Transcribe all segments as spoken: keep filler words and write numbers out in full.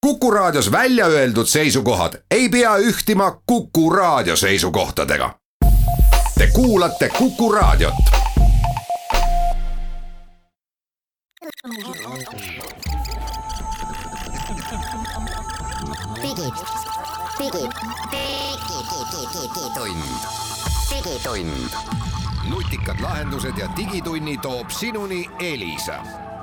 Kuku Raadios välja öeldud seisukohad ei pea ühtima Kuku Raadio seisukohtadega. Te kuulate Kuku Raadiot. Digitund. Digitund. Nutikad lahendused ja digitunni toob sinuni Elisa.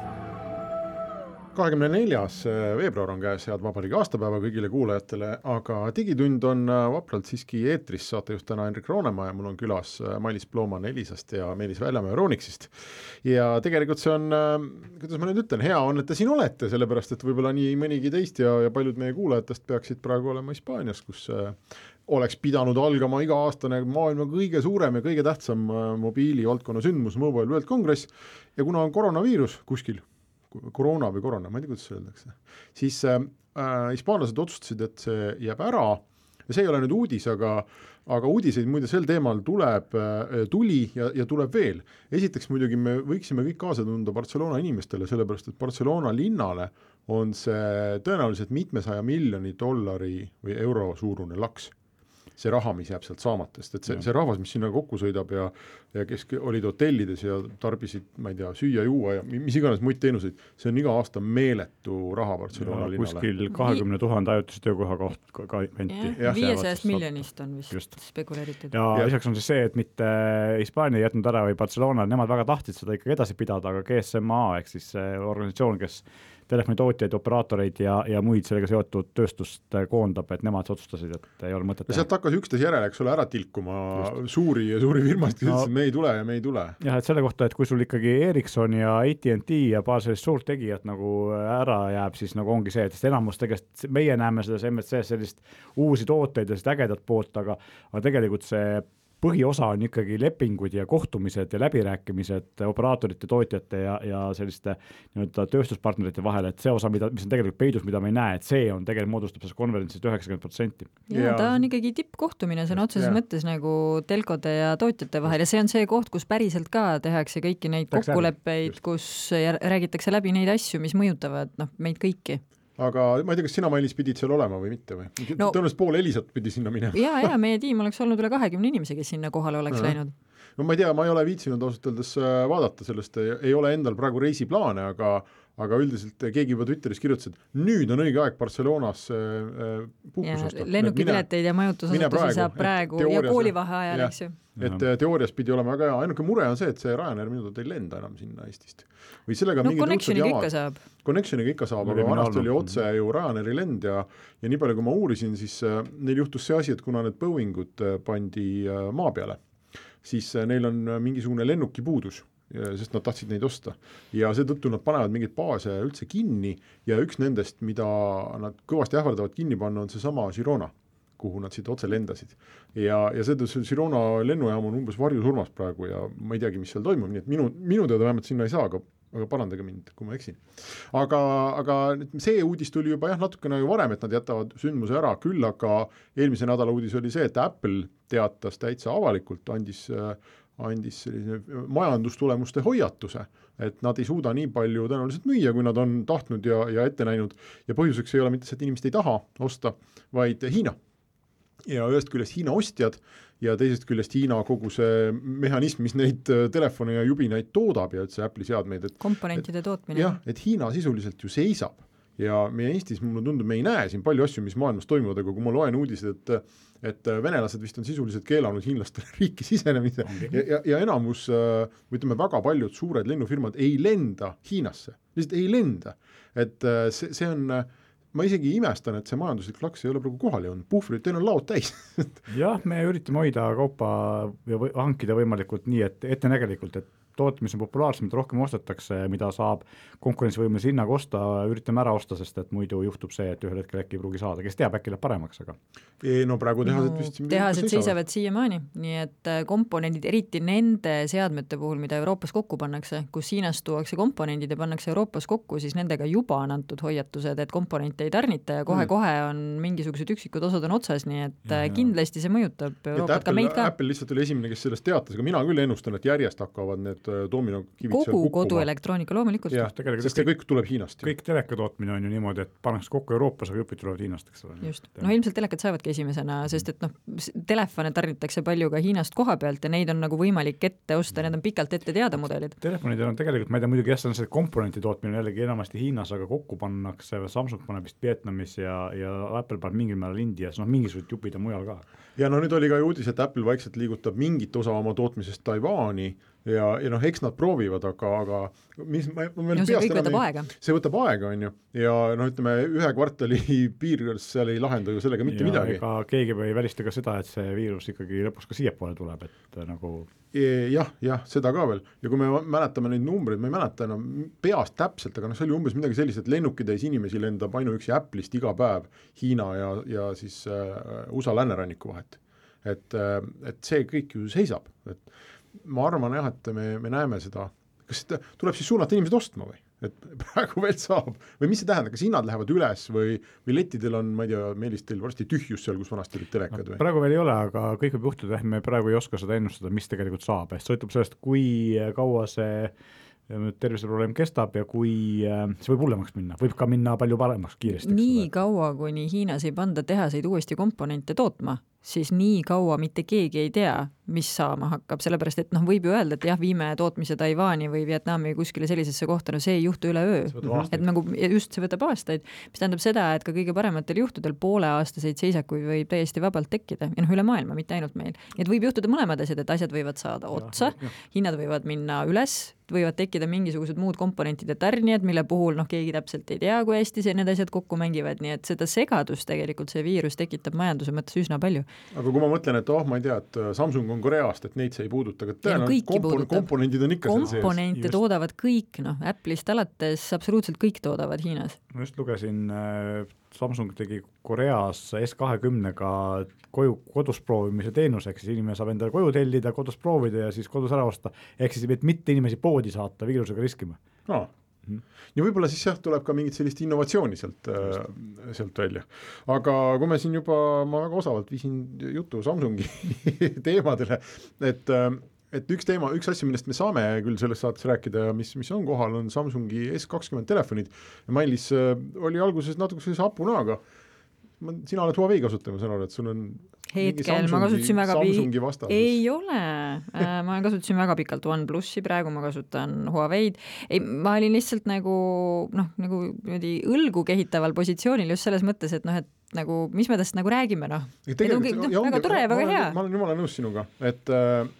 kahekümne neljas veebruar on käes, head vabariigi aastapäeva kõigile kuulajatele, aga digitund on vapralt siiski eetris, saate just täna Henrik Roonemaa ja mul on külas Mailis Plooman Elisast ja Meelis Väljamäe Euronixist. Ja tegelikult see on, kuidas ma nüüd ütlen, hea on, et te siin olete, sellepärast et võib-olla nii mõnigi teist ja, ja paljud meie kuulajatest peaksid praegu olema Hispaanias, kus oleks pidanud algama iga-aastane maailma kõige suurem ja kõige tähtsam mobiilivaldkonna sündmus Mobile World Congress ja kuna on koroonaviirus kuskil, koroona või korona, ma ei tea, kuidas see öeldakse, siis äh, hispaanlased otsustasid, et see jääb ära ja see ei ole nüüd uudis, aga, aga uudiseid muide sel teemal tuleb, tuli ja, ja tuleb veel. Esiteks muidugi me võiksime kõik kaasa tunda Barcelona inimestele, sellepärast et Barcelona linnale on see tõenäoliselt mitmesaja miljoni dollari või euro suurune laks. See raha, mis jääb sealt saamatest, et see, see rahvas, mis sinna kokku sõidab ja, ja kes olid hotellides ja tarbisid, ma ei tea, süüa, juua ja mis iganes muid teenuseid, see on iga aasta meeletu raha Barcelona ja, linnale. Kuskil kahekümne tuhande ajutise töökoha koht ka venti. viiesajast miljonist on vist just spekuleeritud. Ja, ja lisaks on siis see, et mitte Hispaania ei jätnud ära või Barcelona, nemad väga tahtsid seda ikkagi edasi pidada, aga G S M A ehk siis organisatsioon, kes telefonitootjaid, operaatoreid ja, ja muid sellega seotud tööstust koondab, et nemad otsustasid, et ei ole mõtet teha. Sealt hakkas üksteise järele, eks ole, ära tilkuma Just. suuri ja suuri firmasid, kes no, ütlesid, me ei tule ja me ei tule. Jah, et selle kohta, et kui sul ikkagi Ericsson ja A T and T ja paar sellist suurt tegijat nagu ära jääb, siis nagu ongi see, et enamus tegelikult, meie näeme selles M S C-s sellist uusi tooteid ja sellist ägedat poolt, aga, aga tegelikult see põhiosa on ikkagi lepingud ja kohtumised ja läbirääkimised operaatorite, tootjate ja, ja selliste nii-öelda tööstuspartnerite vahel, et see osa, mida, mis on tegelikult peidus, mida me ei näe, et see on tegelikult moodustab selles konverentsist üheksakümmend protsenti. Ja ta on ikkagi tippkohtumine, see on otseses mõttes nagu telkode ja tootjate vahel ja see on see koht, kus päriselt ka tehakse kõiki neid kokkuleppeid, kus räägitakse läbi neid asju, mis mõjutavad noh, meid kõiki. Aga ma ei tea, kas sina, Mailis, pidid seal olema või mitte või? No, tõenäoliselt pool Elisat pidi sinna minema. Jaa, jaa, meie tiim oleks olnud üle kahekümne inimese, kes sinna kohale oleks uh-huh. läinud. No ma ei tea, ma ei ole viitsinud ausalt öeldes vaadata sellest, ei ole endal praegu reisiplaane, aga, aga üldiselt keegi juba Twitteris kirjutas, et nüüd on õige aeg Barcelonas puhkus osta. Lennukipileteid ja majutusasutusi saab praegu ja koolivahe ajal, eks ju. Et teoorias pidi olema väga hea, ainuke mure on see, et see Ryanair minu ei lenda enam sinna Eestist. Või sellega no Connectioniga ikka saab. Connectioniga ikka saab, aga vanasti oli otse ju Ryanairi lend ja, ja nii palju, kui ma uurisin, siis neil juhtus see asi, et kuna need Boeingud pandi maa peale, siis neil on mingisugune lennuki puudus, sest nad tahtsid neid osta. Ja seetõttu nad panevad mingeid baase üldse kinni ja üks nendest, mida nad kõvasti ähvardavad kinni panna, on see sama Girona, kuhu nad siit otse lendasid. Ja, ja seetõttu Girona lennujaam on umbes varjusurmas praegu ja ma ei teagi, mis seal toimub, nii et minu, minu teada vähemalt sinna ei saa, aga, aga parandage mind, kui ma eksin. Aga, aga see uudis tuli juba jah, natukene varem, et nad jätavad sündmuse ära, küll aga eelmise nädala uudis oli see, et Apple teatas täitsa avalikult, andis, andis majandustulemuste hoiatuse, et nad ei suuda nii palju tõenäoliselt müüa, kui nad on tahtnud ja, ja ette näinud ja põhjuseks ei ole mitte see, et inimesed ei taha osta, vaid Hiina. Ja ühest küljest Hiina ostjad ja teisest küljest Hiina kogu see mehhanism, mis neid telefone ja jubinaid toodab ja üldse Apple'i seadmeid. Et, komponentide et, tootmine. Jah, et Hiina sisuliselt ju seisab ja meie Eestis mulle tundub, me ei näe siin palju asju, mis maailmas toimuvad, aga kui ma loen uudised, et, et venelased vist on sisuliselt keelanud hiinlastele riiki sisenemise ja, ja, ja enamus, ütleme väga paljud suured lennufirmad ei lenda Hiinasse, lihtsalt ei lenda, et see, see on ma isegi imestan, et see majanduslik laks ei ole praegu kohal jõudnud. Puhvrid, teil on laud täis. Jah, me üritame hoida kaupa ja hankida võimalikult nii, et ettenägelikult, et toot, mis on populaarsem, mida rohkem ostetakse, mida saab konkurentsivõimelise hinnaga osta, üritame ära osta, sest et muidu juhtub see, et ühel hetkel äkki ei pruugi saada, kes teab, äkki läheb paremaks, aga ei, no praegu tehased no, vist tehased seisavad siiamaani, nii et komponendid, eriti nende seadmete puhul, mida Euroopas kokku pannakse, kus Hiinast tuuakse komponendid ja pannakse Euroopas kokku, siis nendega juba on antud hoiatused, et komponente ei tarnita ja kohe-kohe on mingisugused üksikud osad on otsas, nii et ja, kindlasti see mõjutab Euroopat, Apple, ka meid ka. Apple lihtsalt oli esimene, kes sellest teatas, aga mina küll ennustan, et järjest hakkavad need hakkavad doominokivid kogu koduelektroonika loomulikult. jah, sest kõik tuleb Hiinast. Kõik teleka tootmine on ju niimoodi, et pannakse kokku Euroopas, aga jupid tulevad Hiinast, eks ole. Just, no ilmselt telekad saavadki esimesena, sest et noh, telefone tarnitakse palju ka Hiinast koha pealt ja neid on nagu võimalik ette osta, need on pikalt ette teada mudelid. Telefonid on tegelikult, ma ei tea muidugi, jah, see on see komponenti tootmine jällegi enamasti Hiinas, aga kokku pannakse, Samsung paneb vist Vietnamis ja, ja Apple paneb mingil määral Indias, noh mingisugused jupid on mujal ka. Ja no nüüd oli ka uudis, et Apple vaikselt liigutab mingit osa oma tootmisest Taiwaani ja, ja noh, eks nad proovivad, aga, aga mis, ma, ma no, see kõik võtab ei, aega. See võtab aega, on ju, ja noh, ütleme, ühe kvartali piirides seal ei lahenda ju sellega mitte ja midagi. Ega keegi ei välista ka seda, et see viirus ikkagi lõpuks ka siiapoole tuleb, et nagu... Jah, jah, seda ka veel. Ja kui me mäletame neid numbreid, ma ei mäleta enam peast täpselt, aga noh, see oli umbes midagi sellist, et lennukitäis inimesi lendab ainuüksi Apple'ist iga päev Hiina ja, ja siis äh, U S A länneranniku vahet. Et, äh, et see kõik ju seisab. Et ma arvan jah, et me, me näeme seda, kas tuleb siis suunata inimesed ostma või? Et praegu veel saab, või mis see tähendab, kas hinnad lähevad üles või, või letidel on, ma ei tea, Meelis teil varsti tühjus seal, kus vanasti olid telekad või? No, praegu veel ei ole, aga kõik võib juhtuda, me praegu ei oska seda ennustada, mis tegelikult saab, sest sõltub sellest, kui kaua see terviseprobleem kestab ja kui see võib hullemaks minna, võib ka minna palju paremaks kiiresti. Nii kaua, kuni Hiinas ei panda tehaseid uuesti komponente tootma, siis nii kaua mitte keegi ei tea, mis saama hakkab, sellepärast et noh, võib ju öelda, et jah, viime tootmise Taiwaani või Vietnami kuskile sellisesse kohta, no see ei juhtu üle öö. Et nagu just see võtab aastaid, mis tähendab seda, et ka kõige parematel juhtudel pooleaastaseid seisakuid võib täiesti vabalt tekkida ja noh, üle maailma, mitte ainult meil. Et võib juhtuda mõlemad asjad, et asjad võivad saada otsa, hinnad võivad minna üles, võivad tekkida mingisugused muud komponentide tarnijad, mille puhul noh, keegi täpselt ei tea, kui hästi see need asjad kokku mängivad, nii et seda segadust tegelikult see viirus tekitab majanduse mõttes üsna palju. Aga kui ma mõtlen, et oh, ma ei tea, et Samsung on Koreast, et neid see ei puuduta, aga tõenäoliselt kompon- komponendid on ikka komponente seal sees. Komponente toodavad kõik, noh, Apple'ist alates absoluutselt kõik toodavad Hiinas. Ma just lugesin, Samsung tegi Koreas S kahekümnega koju, kodus proovimise teenuseks, siis inimene saab endale koju tellida, kodus proovida ja siis kodus ära osta, ehk siis et mitte inimesi poodi saata viirusega riskima. No. Ja võib-olla siis jah, tuleb ka mingit sellist innovatsiooni sealt, äh, sealt välja. Aga kui me siin juba, ma väga osavalt viisin jutu Samsungi teemadele, et, et üks teema, üks asja, millest me saame küll selles saates rääkida ja mis, mis on kohal, on Samsungi S kakskümmend telefonid. Ja Mailis äh, oli alguses natuke sellise hapuna, aga ma, sina oled Huawei kasutama, saan aru, et sul on hetkel ma kasutasin väga Samsungi vastastus. Ei ole, ma kasutasin väga pikalt OnePlusi, praegu ma kasutan Huaweid. Ei, ma olin lihtsalt nagu, noh, nagu õlgu kehitaval positsioonil just selles mõttes, et noh, et nagu, mis me täst nagu räägime, noh. Et on kõik, noh, väga tore ja väga hea. Ma olen jumala nõus sinuga, et,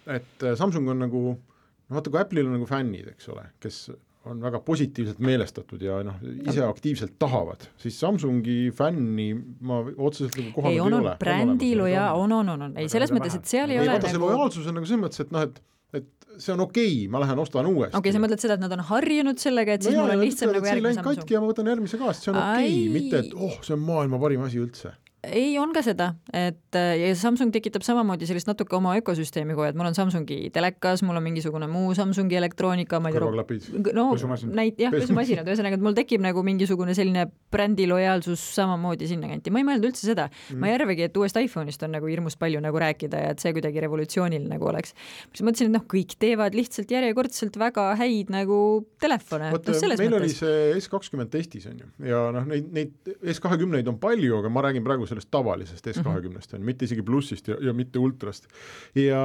et Samsung on nagu, no vaata, kui Apple'il on nagu fännid, eks ole, kes on väga positiivselt meelestatud ja noh, ise aktiivselt tahavad, siis Samsungi fänni ma otseselt nagu kohanud ei, on, ei ole. Ei, brändil ja on, on, on, on. Ei, selles mõttes, et seal ei, ei ole vaata, nagu... see lojaalsus on nagu selles mõttes, et noh, et, et see on okei, ma lähen ostan uuesti. Okei, sa mõtled seda, et nad on harjunud sellega, et siis no mul on lihtsam nagu järgmine Samsung. Katki ja ma võtan järgmise ka, see on okei, mitte et oh, see on maailma parim asi üldse. Ei, on ka seda, et ja Samsung tekitab samamoodi sellist natuke oma ökosüsteemi, kui et mul on Samsungi telekas, mul on mingisugune muu Samsungi elektroonika, ma ei tea, no, näit, jah, pesumasinad, ühesõnaga, et mul tekib nagu mingisugune selline brändi lojaalsus samamoodi sinna kanti. Ma ei mõelnud üldse seda. Mm. Ma ei arvagi, et uuest iPhone'ist on nagu hirmus palju nagu rääkida ja et see kuidagi revolutsioonil nagu oleks. Mis mõtlesin, et noh, kõik teevad lihtsalt järjekordselt väga häid nagu telefone. Võt, no, meil mõttes. Oli see S kakskümmend testis on ju ja noh, neid, neid S kahekümneid on palju, aga ma räägin praegu sellest tavalisest S kahekümnest on, mitte isegi plussist ja, ja mitte ultrast. Ja,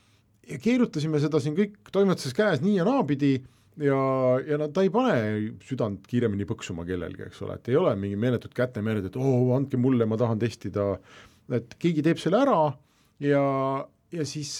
ja keerutasime seda siin kõik toimetuses käes nii ja naapidi ja, ja no, ta ei pane südant kiiremini põksuma kellelgi, eks ole, et ei ole mingi meeletut kätemeered, et oo, andke mulle, ma tahan testida, et keegi teeb selle ära ja, ja siis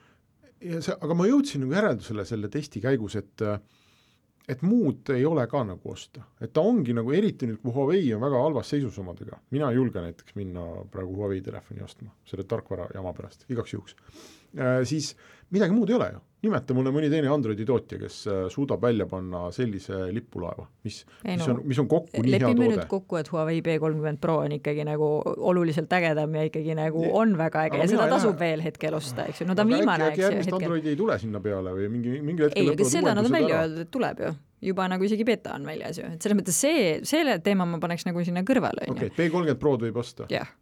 ja see, aga ma jõudsin nagu järeldusele selle testi käigus, et et muud ei ole ka nagu osta. Et ta ongi nagu eriti nüüd, kui Huawei on väga halvas seisus omadega. Mina ei julge näiteks minna praegu Huawei telefoni ostma, selle tarkvara jama pärast, igaks juhuks. Äh, siis midagi muud ei ole ju. Nimeta mulle mõni teine Androidi tootja, kes suudab välja panna sellise lipulaeva, mis, ei, mis, on, mis on kokku nii hea toode. Lepime nüüd kokku, et Huawei P kolmkümmend Pro on ikkagi nagu oluliselt ägedam ja ikkagi nagu on väga äge ja seda tasub veel hetkel osta, eks ju. No ta on viimane, eks ju. Järgmist Androidi ei tule sinna peale või mingi, mingi hetkel lõpevad uuendused ära. Ei, seda nad on välja öeldud, et tuleb ju. Juba nagu isegi beta on väljas ju. Et selles mõttes see, selle teema ma paneks nagu sinna kõrvale. Okei, okay, P kolmkümmend Pro võib osta. Jah.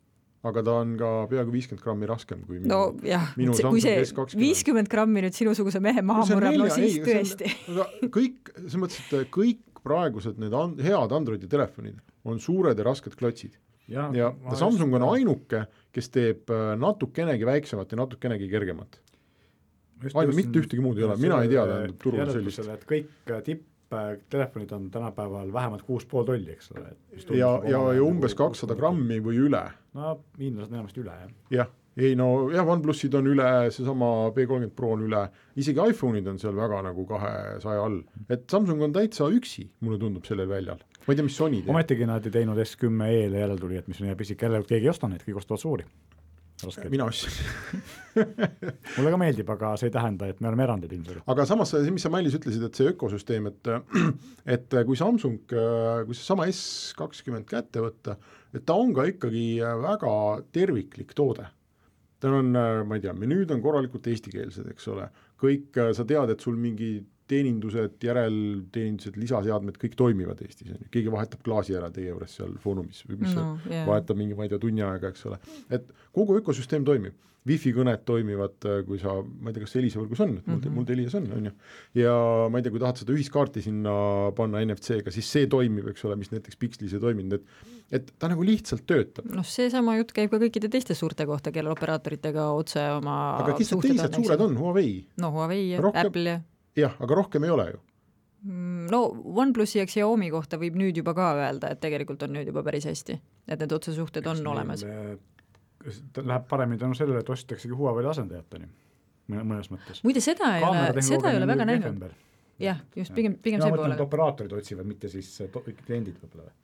aga ta on ka peaaegu viiskümmend grammi raskem kui minu, no jah, minu see, kui see viiskümmend grammi nüüd sinusuguse mehe maha no, murrab, no siis ei, tõesti. On, kõik, see mõttes, et kõik praegused need an, head Androidi telefonid on suured ja rasked klotsid. Ja, ja Samsung on ainuke, kes teeb natukenegi väiksemat ja natukenegi kergemat. Ainult mitte ühtegi muud ei ole, mina ei tea tähendab turul sellist. Et kõik tipp telefonid on tänapäeval vähemalt kuus pool tolli, eks ole. Ja, ja, ja umbes kakssada grammi või üle. No hiinlased enamasti üle, jah. Jah, ei no jah, OnePlusid on üle, seesama P kolmkümmend Pro on üle, isegi iPhone'id on seal väga nagu kahesaja all. Et Samsung on täitsa üksi, mulle tundub sellel väljal. Ma ei tea, mis Sony teeb. Ometigi nad ei teinud S kümme E-le järel tuli, et mis on hea pisik, jälle keegi ei osta neid, kõik ostavad suuri. Raske. Mina ostsin. Mulle ka meeldib, aga see ei tähenda, et me oleme erandid ilmselt. Aga samas, mis sa Mailis ütlesid, et see ökosüsteem, et, et kui Samsung, kui see sama S kakskümmend kätte võtta, et ta on ka ikkagi väga terviklik toode. Ta on, ma ei tea, menüüd on korralikult eestikeelsed, eks ole. Kõik, sa tead, et sul mingi teenindused, järelteenindused, lisaseadmed, kõik toimivad Eestis. Keegi vahetab klaasi ära teie juures seal foorumis, mis no, yeah. vahetab mingi, ma ei tea, tunni aega, eks ole. Et kogu ökosüsteem toimib. Wi-Fi kõned toimivad, kui sa, ma ei tea, kas Elisa võrgus on, et mul, mm-hmm. mul Elias on, on ju. Ja ma ei tea, kui tahad seda ühiskaarti sinna panna N F C-ga, siis see toimib, eks ole, mis näiteks Pixlis ei toiminud, et, et ta nagu lihtsalt töötab. No see sama jutt käib ka kõikide teiste suurte kohta, kelle operaatoritega otse oma aga kes teised suured on? Huawei? No Huawei ja rohkem... Apple ja jah, aga rohkem ei ole ju. No OnePlusi ja Xiaomi kohta võib nüüd juba ka öelda, et tegelikult on nüüd juba päris hästi, et need otsesuhted on olemas. Läheb paremini tänu sellele, et ostetaksegi Huawei asendajateni mõnes mõttes. Muide, seda ei ole, seda ei ole väga näinud. Jah, just pigem, pigem ja see poole. Operaatorid otsivad, mitte siis kliendid võib-olla.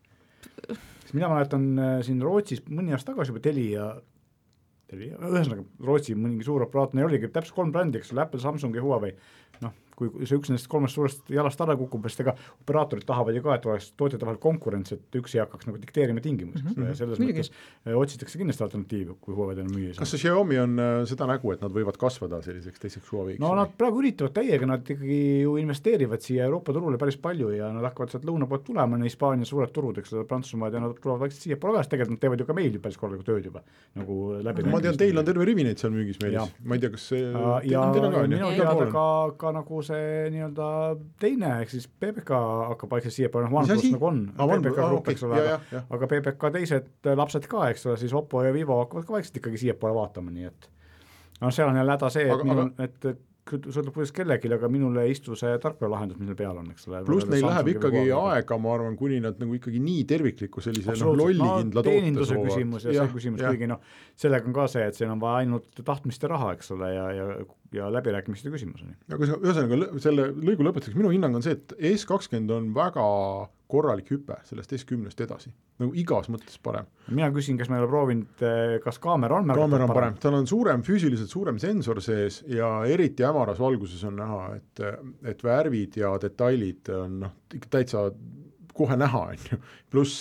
Mina mäletan siin Rootsis mõni aasta tagasi juba Telia ühesõnaga Rootsi mõningi suur operaator oligi täpselt kolm brändi, eks Apple, Samsung ja Huawei. Noh, kui see üks nendest kolmest suurest jalast ära kukub, sest ega operaatorid tahavad ju ka, et oleks tootjate vahel konkurents, et üks ei hakkaks nagu dikteerima tingimusi. Mm-hmm. Ja selles Milgi. mõttes otsitakse kindlasti alternatiivi, kui Huawei on müüa. Kas see Xiaomi on seda nägu, et nad võivad kasvada selliseks teiseks Huaweiks? No nad praegu üritavad täiega, nad ikkagi ju investeerivad siia Euroopa turule päris palju ja nad hakkavad sealt lõuna poolt tulema, Hispaania suured turud, eks Prantsusmaad ja nad tulevad vaikselt siia poole väest, tegelikult nad teevad ju ka meil ju päris korralikku tööd juba. Nagu läbi ma tean, teil on terve rivi neid seal müügis meilis. Ma ei tea, kas see... Ja, ja minu teada ka, ka nagu see nii-öelda teine, ehk siis P P K hakkab vaikselt siia poole, OnePlus nagu on, ah, P P K grupp, eks ole, aga, aga P P K teised lapsed ka, eks ole, siis Oppo ja Vivo hakkavad ka vaikselt ikkagi siia poole vaatama, nii et no seal on jälle häda see, et, aga, minul, et sõltub kuidas kellelgi, aga minule ei istu see tarkvaralahendus, mis neil peal on, eks ole. Plus neil läheb ikkagi aega, ma arvan, kuni nad nagu ikkagi nii tervikliku sellise no, lollikindla no, toote teeninduse soovad. Küsimus ja, ja see küsimus, ja. Kuigi noh, sellega on ka see, et see on vaja ainult tahtmist ja raha, eks ole, ja, ja, ja läbirääkimiste küsimus on. Aga ühesõnaga, selle lõigu lõpetuseks, minu hinnang on see, et S kakskümmend on väga korralik hüpe sellest S kümnest edasi, nagu igas mõttes parem. Mina küsin, kas me oleme proovinud, kas kaamera on kaamera on parem, tal on suurem, füüsiliselt suurem sensor sees ja eriti hämaras valguses on näha, et, et värvid ja detailid on noh, täitsa kohe näha, on ju. Pluss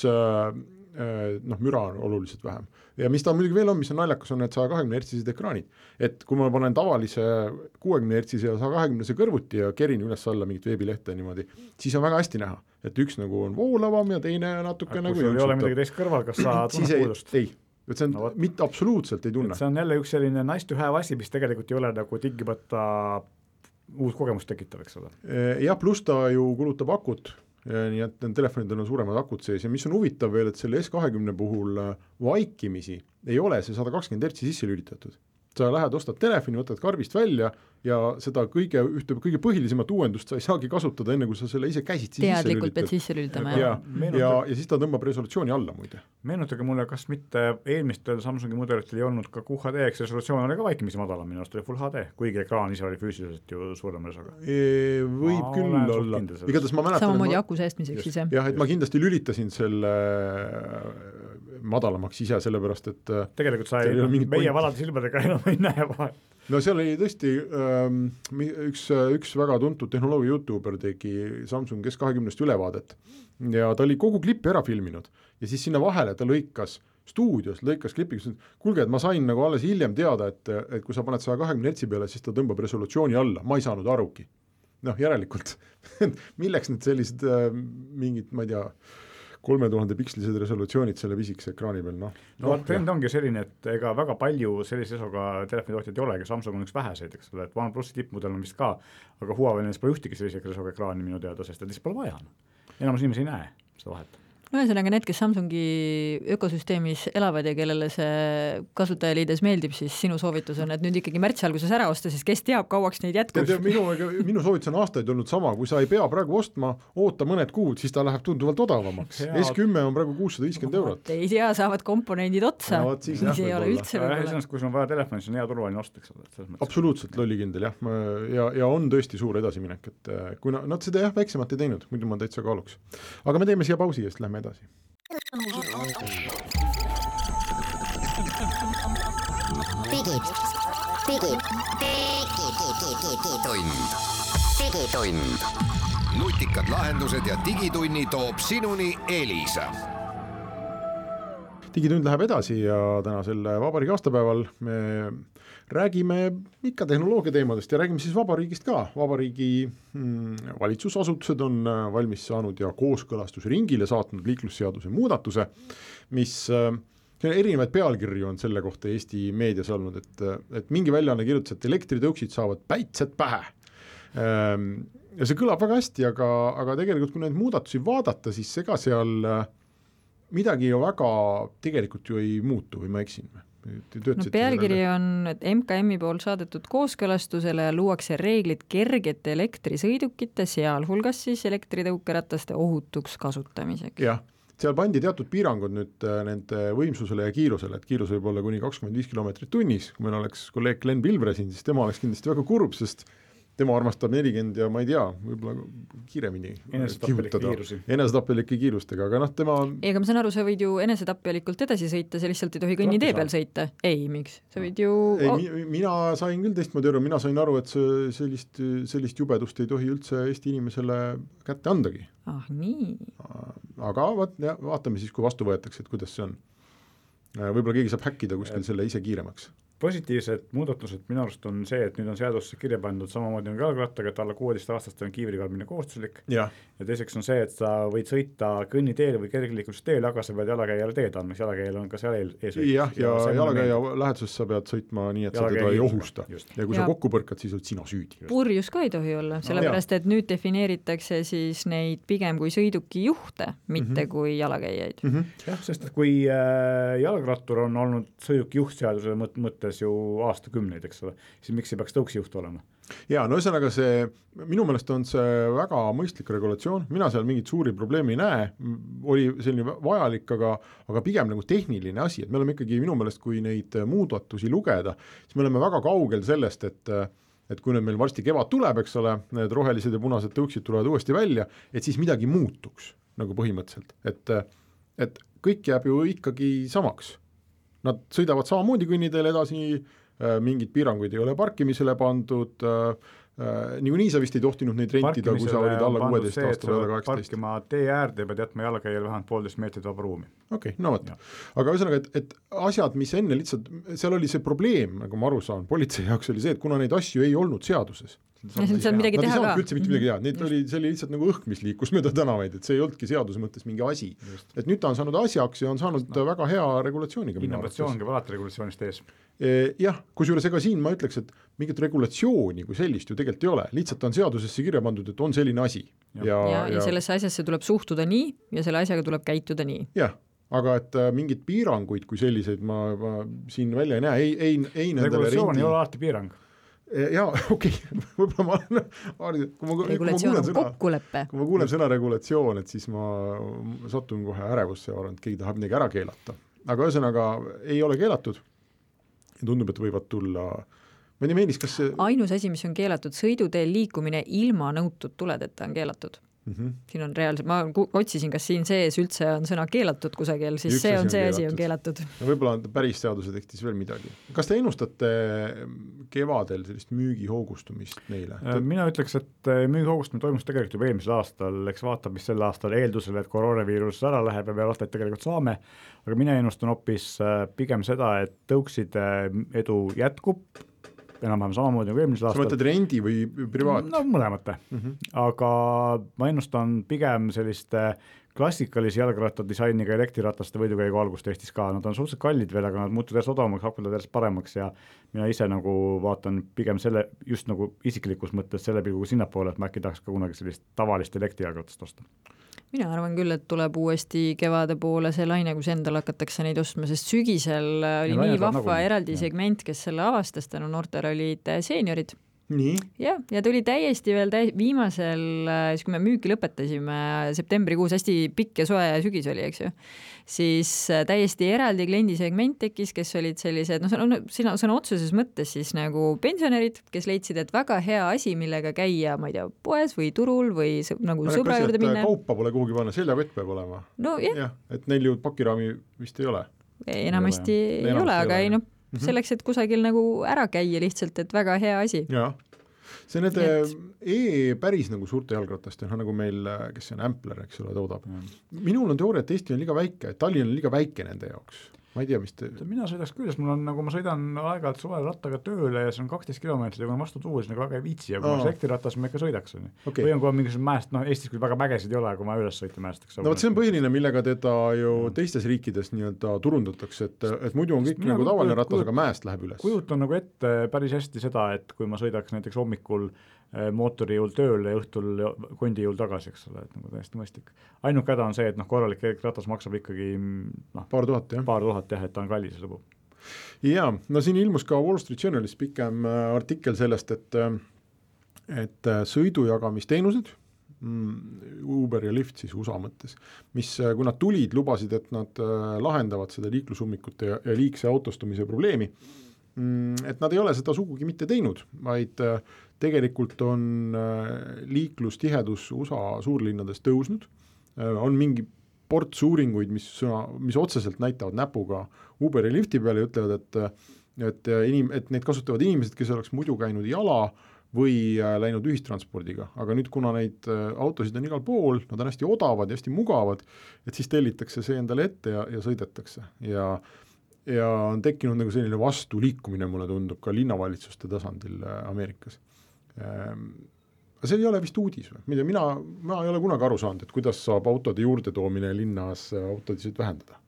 noh, müra on oluliselt vähem. Ja mis ta muidugi veel on, mis on naljakas, on need sada kakskümmend hertsised ekraanid. Et kui ma panen tavalise kuuekümne hertsise ja sada kakskümmend kõrvuti ja kerin üles alla mingit veebilehte niimoodi, siis on väga hästi näha. Et üks nagu on voolavam ja teine natuke aga nagu... Kui sul ei ole midagi teist kõrval, kas sa tunned puudust? Ei, et see on no, mitte absoluutselt ei tunne. See on jälle üks selline nice to have asi, mis tegelikult ei ole nagu tingimata uus kogemus tekitav, eks ole. Ja pluss ta ju kulutab akut, nii et telefonidel on suuremad akud sees ja mis on huvitav veel, et selle S kakskümmend puhul vaikimisi ei ole see sada kakskümmend hertsi sisse lülitatud. Sa lähed, ostad telefoni, võtad karbist välja ja seda kõige, ühte kõige põhilisemat uuendust sa ei saagi kasutada enne, kui sa selle ise käsitsi sisse lülitad. Teadlikult pead sisse lülitama. Ja, ja, ja, ja siis ta tõmbab resolutsiooni alla muide. Meenutage mulle, kas mitte eelmistel Samsungi mudelitel ei olnud ka Q H D, eks resolutsioon oli ka vaikimisi madalam, minu arust oli Full H D, kuigi ekraan ise oli füüsiliselt ju suurem resoga. E, võib ma küll olla. Igatahes ma mäletan, samamoodi ma, aku säästmiseks ise. Jah, et ma kindlasti lülitasin selle madalamaks ise, sellepärast, et tegelikult sa ei, meie valade silmadega enam ei näe vahel. No seal oli tõesti ähm, üks, üks väga tuntud tehnoloogia YouTuber tegi Samsung S kakskümmend ülevaadet ja ta oli kogu klippi ära filminud ja siis sinna vahele ta lõikas stuudios, lõikas klipiks, kuulge, et ma sain nagu alles hiljem teada, et, et kui sa paned sada kakskümmend hertsi peale, siis ta tõmbab resolutsiooni alla, ma ei saanud arugi. Noh, järelikult, milleks need sellised äh, mingid, ma ei tea, kolme tuhande pikslised resolutsioonid selle pisikese ekraani peal, noh. no no trend ongi selline, et ega väga palju sellise esoga telefonitootjad ei olegi, Samsung on üks väheseid, eks ole, et OnePlusi tippmudel on vist ka, aga Huawei neis pole ühtegi sellise esoga ekraani minu teada, sest et lihtsalt pole vaja. Enamus inimesi ei näe seda vahet. No ühesõnaga need, kes Samsungi ökosüsteemis elavad ja kellele see kasutajaliides meeldib, siis sinu soovitus on, et nüüd ikkagi märtsi alguses ära osta, siis kes teab, kauaks neid jätkus. Minu, minu soovitus on aastaid olnud sama, kui sa ei pea praegu ostma, oota mõned kuud, siis ta läheb tunduvalt odavamaks. S kümme on praegu kuussada viiskümmend eurot. Ei tea, saavad komponendid otsa, no, siis, siis ei ole üldse võib-olla. Kui sul on vaja telefoni, siis on hea turvaline osta, eks ole. Absoluutselt lollikindel, jah. Ja, ja on tõesti suur edasiminek, et kui nad seda jah, väiksemat ei teinud, muidu ma täitsa kaaluks. Aga me teeme siia pausi ja siis lähme edasi. Digi, digi, digitund, digitund. Nutikad lahendused ja digitunni toob sinuni Elisa. Digitund läheb edasi ja tänasel vabariigi aastapäeval me räägime ikka tehnoloogia teemadest ja räägime siis vabariigist ka. Vabariigi mm, valitsusasutused on valmis saanud ja kooskõlastusringile saatnud liiklusseaduse muudatuse, mis äh, erinevaid pealkirju on selle kohta Eesti meedias olnud, et, et mingi väljaanne kirjutas, et elektritõuksid saavad päitsed pähe. Ähm, ja see kõlab väga hästi, aga, aga tegelikult kui neid muudatusi vaadata, siis ega seal midagi ju väga tegelikult ju ei muutu või ma eksin või? No, pealkiri on, et M K M-i pool saadetud kooskõlastusele ja luuakse reeglid kergete elektrisõidukite, sealhulgas siis elektritõukerataste ohutuks kasutamiseks. Jah, seal pandi teatud piirangud nüüd nende võimsusele ja kiirusele, et kiirus võib olla kuni kakskümmend viis kilomeetrit tunnis. Kui meil oleks kolleeg Glenn Pilvre siin, siis tema oleks kindlasti väga kurb, sest tema armastab nelikümmend ja ma ei tea, võib-olla kiiremini enesetapelike kiirustega, aga noh, tema Ega ma saan aru, sa võid ju enesetapjalikult edasi sõita, see lihtsalt ei tohi kõnni tee peal sõita. Ei, miks? Sa võid ju ei, mina sain küll teistmoodi aru, mina sain aru, et see, sellist, sellist jubedust ei tohi üldse Eesti inimesele kätte andagi. Ah, nii. Aga vaat, ja, vaatame siis, kui vastu võetakse, et kuidas see on. Võib-olla keegi saab häkkida kuskil selle ise kiiremaks. Positiivsed muudatused minu arust on see, et nüüd on seadusse kirja pandud samamoodi on jalgrattaga, et alla kuueteist aastast on kiivriga minna kohustuslik ja. ja teiseks on see, et sa võid sõita kõnniteel või kergliiklusteel, aga sa pead jalakäijale teed andma, jalakäijal on ka seal ees. Jah, ja, ja jalakäija läheduses sa pead sõitma nii, et sa teda ei ohusta just. Ja kui ja. sa kokku põrkad, siis oled sina süüdi. Purjus ka ei tohi olla, sellepärast et nüüd defineeritakse siis neid pigem kui sõiduki juhte, mitte mm -hmm. kui jalakäijaid. Mm -hmm. Jah, sest et kui äh, jalgrattur on olnud sõiduki juhtseaduse mõt- mõtte ju aastakümneid, eks ole, siis miks ei peaks tõuksijuht olema? Jaa, no ühesõnaga see, minu meelest on see väga mõistlik regulatsioon, mina seal mingit suuri probleemi ei näe, oli selline vajalik, aga, aga pigem nagu tehniline asi, et me oleme ikkagi minu meelest, kui neid muudatusi lugeda, siis me oleme väga kaugel sellest, et et kui nüüd meil varsti kevad tuleb, eks ole, need rohelised ja punased tõuksid tulevad uuesti välja, et siis midagi muutuks nagu põhimõtteliselt, et, et kõik jääb ju ikkagi samaks. Nad sõidavad samamoodi kõnniteel edasi, mingid piiranguid ei ole parkimisele pandud, niikuinii sa vist ei tohtinud neid rentida, kui sa olid alla kuueteist aasta või kaheksateist. Parkima tee äärde pead jätma jalakäijal vähemalt poolteist meetrit vaba ruumi. Okei, okay, no võt. Aga ühesõnaga, et, et asjad, mis enne lihtsalt, seal oli see probleem, nagu ma aru saan, politsei jaoks oli see, et kuna neid asju ei olnud seaduses, ja siin saab midagi teha ka. Nad ei saanud üldse mitte midagi teha, neid oli, see oli lihtsalt nagu õhk, mis liikus mööda tänavaid, et see ei olnudki seaduse mõttes mingi asi. Just. Et nüüd ta on saanud asjaks ja on saanud no. väga hea regulatsiooniga. Innovatsioon käib alati regulatsioonist ees. E, jah, kusjuures ega siin ma ütleks, et mingit regulatsiooni kui sellist ju tegelikult ei ole, lihtsalt on seadusesse kirja pandud, et on selline asi. Ja, ja, ja, ja sellesse asjasse tuleb suhtuda nii ja selle asjaga tuleb käituda nii. Jah, aga et äh, mingid piiranguid kui selliseid ma, ma siin välja ei näe, ei, ei, ei regulatsioon rendi... ei ole alati piirang. Jaa, okei, okay. võib-olla ma olen kui ma, regulatsioon on kokkuleppe. Kui ma kuulen sõna regulatsioon, et siis ma satun kohe ärevusse ja arvan, et keegi tahab midagi ära keelata. Aga ühesõnaga ei ole keelatud ja tundub, et võivad tulla ma ei tea, Meelis, kas see ainus asi, mis on keelatud, sõiduteel liikumine ilma nõutud tuledeta on keelatud. Mm-hmm. Siin on reaalselt, ma otsisin, kas siin sees üldse on sõna keelatud kusagil, siis Üks see on see asi on keelatud. No võib-olla on päris seaduse tekstis veel midagi. Kas te ennustate kevadel sellist müügihoogustumist neile? Mina ütleks, et müügihoogustumine toimus tegelikult juba eelmisel aastal, eks vaatab, mis sel aastal eeldusel, et koroonaviirus ära läheb ja veel aastaid tegelikult saame, aga mina ennustan hoopis pigem seda, et tõukside edu jätkub, enam-vähem samamoodi nagu eelmisel aastal. Sa mõtled rendi või privaat? No mõlemate, mm-hmm. aga ma ennustan pigem selliste klassikalise jalgrattadisainiga elektrirataste võidukäigu algust Eestis ka, nad on suhteliselt kallid veel, aga nad muutuvad järjest odavamaks, hakkavad järjest paremaks ja mina ise nagu vaatan pigem selle, just nagu isiklikus mõttes selle pilguga sinnapoole, et ma äkki tahaks ka kunagi sellist tavalist elektrijalgratast osta. Mina arvan küll, et tuleb uuesti kevade poole see laine, kus endal hakatakse neid ostma, sest sügisel oli nii vahva nagu, eraldi ja. segment, kes selle avastas, tänu noortel olid seeniorid. Nii? Ja, ja tuli täiesti veel täi- viimasel, siis kui me müüki lõpetasime septembrikuus, hästi pikk ja soe sügis oli, eks ju, siis täiesti eraldi kliendisegment tekkis, kes olid sellised, no sõna, sõna otsuses mõttes siis nagu pensionärid, kes leidsid, et väga hea asi, millega käia, ma ei tea, poes või turul või nagu no, sõbra juurde minna. Kaupa pole kuhugi panna, seljakott peab olema. No jah. Ja, et neil ju pakiraami vist ei ole. Enamasti ei, ei ole, aga ei noh, selleks, et kusagil nagu ära käia lihtsalt, et väga hea asi. Jaa. See need et... e päris nagu suurte jalgratast, nagu meil, kes on Ampler, eks ole, toodab. Minul on teooria, et Eesti on liiga väike, et Tallinn on liiga väike nende jaoks. Ma ei tea, mis te... Mina sõidaks küll, sest mul on, nagu ma sõidan aeg-ajalt suvel rattaga tööle ja see on kaksteist kilomeetrit ja kui on vastu tuua, siis nagu väga ei viitsi ja kui ma elektriratas ma ikka sõidaks. Okay. Või on kui on mingisugune mäest, no Eestis küll väga mägesid ei ole, kui ma üles sõita mäestaks. No võt, see on põhiline, millega teda ju teistes riikides nii-öelda turundatakse, et, et muidu on kõik mina nagu tavaline ratas, aga mäest läheb üles. Kujutan nagu ette päris hästi seda, et kui ma sõidaks näiteks hommikul mootori juul tööle ja õhtul kondi juul tagasi, eks ole, et nagu täiesti mõistlik. Ainult häda on see, et noh, korralik elektratas maksab ikkagi noh, paar tuhat, jah. Paar tuhat, jah, et ta on kallis lõbu. Jaa, no siin ilmus ka Wall Street Journalis pikem artikkel sellest, et, et sõidujagamisteenused, Uber ja Lyft siis U S A mõttes, mis kui nad tulid, lubasid, et nad lahendavad seda liiklusummikute ja, ja liigse autostumise probleemi, et nad ei ole seda sugugi mitte teinud, vaid tegelikult on liiklustihedus U S A suurlinnades tõusnud, on mingi ports uuringuid, mis, mis otseselt näitavad näpuga Uber ja Lyfti peale ja ütlevad, et, et, inim, et neid kasutavad inimesed, kes oleks muidu käinud jala või läinud ühistranspordiga, aga nüüd kuna neid autosid on igal pool, nad on hästi odavad ja hästi mugavad, et siis tellitakse see endale ette ja, ja sõidetakse ja ja on tekkinud nagu selline vastuliikumine, mulle tundub, ka linnavalitsuste tasandil Ameerikas. Aga see ei ole vist uudis või? Mida mina, ma ei ole kunagi aru saanud, et kuidas saab autode juurde toomine linnas autodisid vähendada.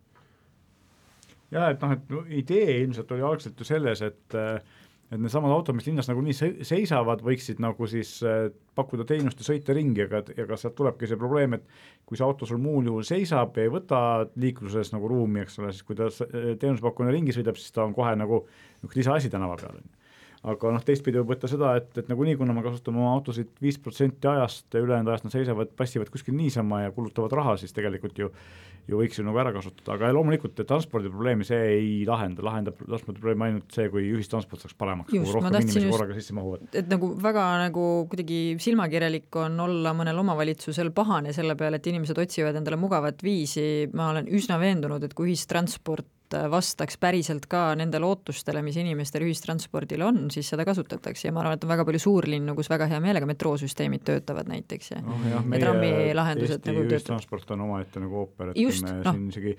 Ja, et noh, et idee ilmselt oli algselt ju selles, et et need samad autod, mis linnas nagu nii seisavad, võiksid nagu siis pakkuda teenust ja sõita ringi, aga, aga sealt tulebki see probleem, et kui see auto sul muul juhul seisab ja ei võta liikluses nagu ruumi, eks ole, siis kui ta teenuspakkuna ringi sõidab, siis ta on kohe nagu üks lisaasi tänava peal. Aga noh, teistpidi võib võtta seda, et, et nagu nii, kuna me kasutame oma autosid viis protsenti ajast ja ülejäänud ajast nad seisavad, passivad kuskil niisama ja kulutavad raha, siis tegelikult ju, ju võiks ju nagu ära kasutada. Aga loomulikult, et transpordi probleemi see ei lahenda, lahendab transpordi probleemi ainult see, kui ühistransport saaks paremaks, just, kui rohkem inimesi korraga sisse mahuvad. Et nagu väga nagu kuidagi silmakirjalik on olla mõnel omavalitsusel pahane selle peale, et inimesed otsivad endale mugavat viisi. Ma olen üsna veendunud, et kui ühistransport vastaks päriselt ka nendele ootustele, mis inimestel ühistranspordil on, siis seda kasutatakse ja ma arvan, et on väga palju suurlinnu, kus väga hea meelega metroosüsteemid töötavad näiteks ja, oh, jah, ja trammilahendused Eesti nagu ühistransport on omaette nagu ooper, et just, me no. siin isegi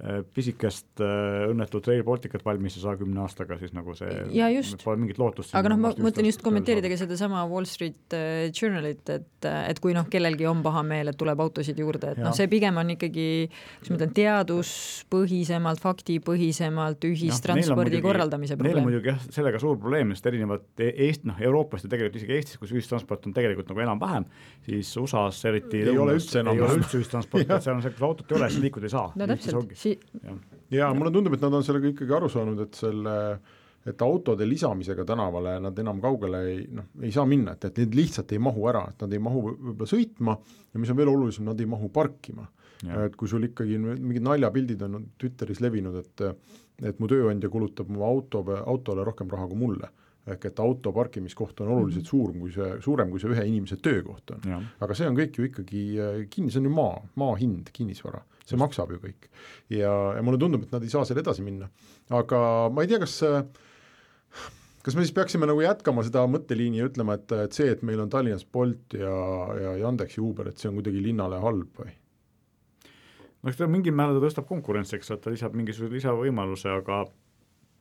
pisikest õnnetut Rail Balticut valmis ja saakümne aastaga, siis nagu see pole mingit lootust. Aga noh, ma mõtlen just kommenteerida ka seda sama Wall Street Journalit, et, et kui noh, kellelgi on paha meel, et tuleb autosid juurde, et noh, see pigem on ikkagi, kus ma ütlen, teaduspõhisemalt, fakti põhisemalt ühistranspordi no, korraldamise probleem. Neil on muidugi jah, sellega suur probleem, sest erinevad Eest, noh, Euroopast ja tegelikult isegi Eestis, kus ühistransport on tegelikult nagu enam vähem, siis U S A-s eriti ei ole üldse enam ei ole üldse ühistransport, et seal on see, kus autot ei ole, siis liikuda ei saa. No täpselt. Si- ja, ja mulle tundub, et nad on sellega ikkagi aru saanud, et selle et autode lisamisega tänavale nad enam kaugele ei, noh, ei saa minna, et, et need lihtsalt ei mahu ära, et nad ei mahu võib-olla sõitma ja mis on veel olulisem, nad ei mahu parkima. Ja. Et kui sul ikkagi mingid naljapildid on Twitteris levinud, et, et mu tööandja kulutab mu auto, autole rohkem raha kui mulle. Ehk et auto parkimiskoht on oluliselt suurem kui see, suurem kui see ühe inimese töökoht on. Ja. Aga see on kõik ju ikkagi kinni, see on ju maa, maa hind, kinnisvara. See Just. maksab ju kõik. Ja, ja mulle tundub, et nad ei saa selle edasi minna. Aga ma ei tea, kas, kas me siis peaksime nagu jätkama seda mõtteliini ja ütlema, et, et see, et meil on Tallinnas Bolt ja, ja Yandex ja Uber, et see on kuidagi linnale halb või? No, eks ta mingil määral ta tõstab konkurentsiks, et ta lisab mingisuguse lisavõimaluse, aga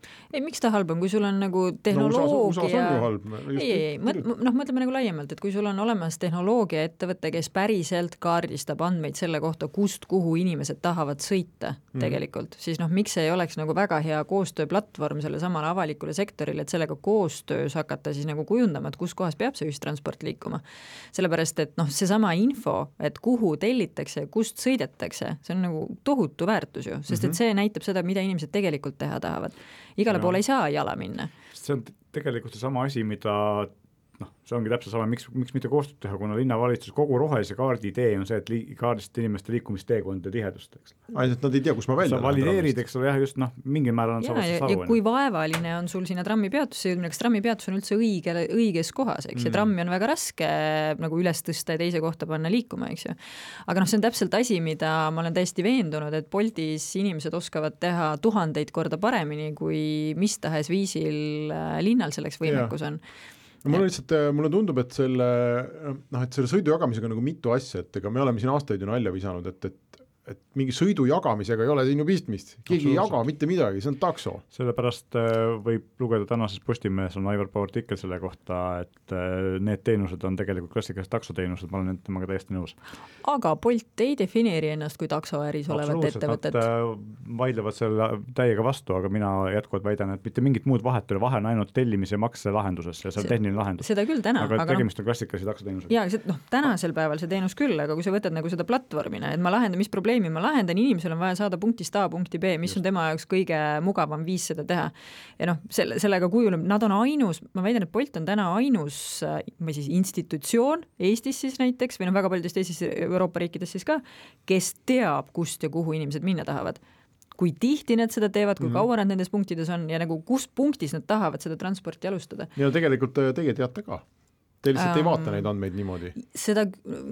ei, miks ta halb on, kui sul on nagu tehnoloogia no, ei, ei, noh, mõtleme nagu laiemalt, et kui sul on olemas tehnoloogia ettevõte, kes päriselt kaardistab andmeid selle kohta, kust kuhu inimesed tahavad sõita mm. tegelikult, siis noh, miks ei oleks nagu väga hea koostööplatvorm selle samale avalikule sektorile, et sellega koostöös hakata siis nagu kujundama, et kus kohas peab see ühistransport liikuma. Sellepärast, et noh, seesama info, et kuhu tellitakse, kust sõidetakse, see on nagu tohutu väärtus ju, sest et see näitab seda, mida inimesed tegelikult teha tahavad. Igale no. poole ei saa jala minna. See on tegelikult see sama asi, mida noh, see ongi täpselt sama, miks, miks mitte koostööd teha, kuna linnavalitsus kogu rohelise kaardi idee on see, et li, kaardistada inimeste liikumisteekondade tihedust. Ainult nad ei tea, kus ma välja sa valideerid, eks ole, jah, just noh, mingil määral on ja, ja, ja kui vaevaline on sul sinna trammipeatusse jõudmine, kas trammipeatus on üldse õige, õiges kohas, eks, ja mm. trammi on väga raske nagu üles tõsta ja teise kohta panna liikuma, eks ju. Aga noh, see on täpselt asi, mida ma olen täiesti veendunud, et Boltis inimesed oskavad teha tuhandeid korda paremini, kui mis tahes viisil linnal selleks võimekus on. No, mulle lihtsalt, mulle tundub, et selle, noh, et selle sõidu jagamisega on nagu mitu asja, et ega me oleme siin aastaid ju nalja visanud, et, et, et mingi sõidu jagamisega ei ole siin ju pistmist. Keegi ei jaga mitte midagi, see on takso. Sellepärast võib lugeda tänases Postimehes on Aivar Pau artikkel selle kohta, et need teenused on tegelikult klassikalised taksoteenused, ma olen temaga täiesti nõus. Aga Bolt ei defineeri ennast kui taksoäris olevat ettevõtet. Vaidlevad selle täiega vastu, aga mina jätkuvalt väidan, et mitte mingit muud vahet ole, vahe on ainult tellimise makse lahenduses ja see on tehniline lahendus. Seda küll täna. Aga, aga tegemist on klassikalise taksoteenusega. Jaa, no, tänasel päeval see teenus küll, aga kui sa võtad nagu seda platvormina, et ma lahendan, mis probleemi ma lahendan, inimesel on vaja saada punktist A punkti B, mis Just. on tema jaoks kõige mugavam viis seda teha. Ja noh, selle, sellega kujuleb, nad on ainus, ma väidan, et Bolt on täna ainus või siis institutsioon Eestis siis näiteks, või noh, väga paljudest Eestis Euroopa riikides siis ka, kes teab, kust ja kuhu inimesed minna tahavad. Kui tihti nad seda teevad, kui mm-hmm. kaua nad nendes punktides on ja nagu kus punktis nad tahavad seda transporti alustada. Ja tegelikult teie teate ka. Te lihtsalt um, ei vaata neid andmeid niimoodi? Seda,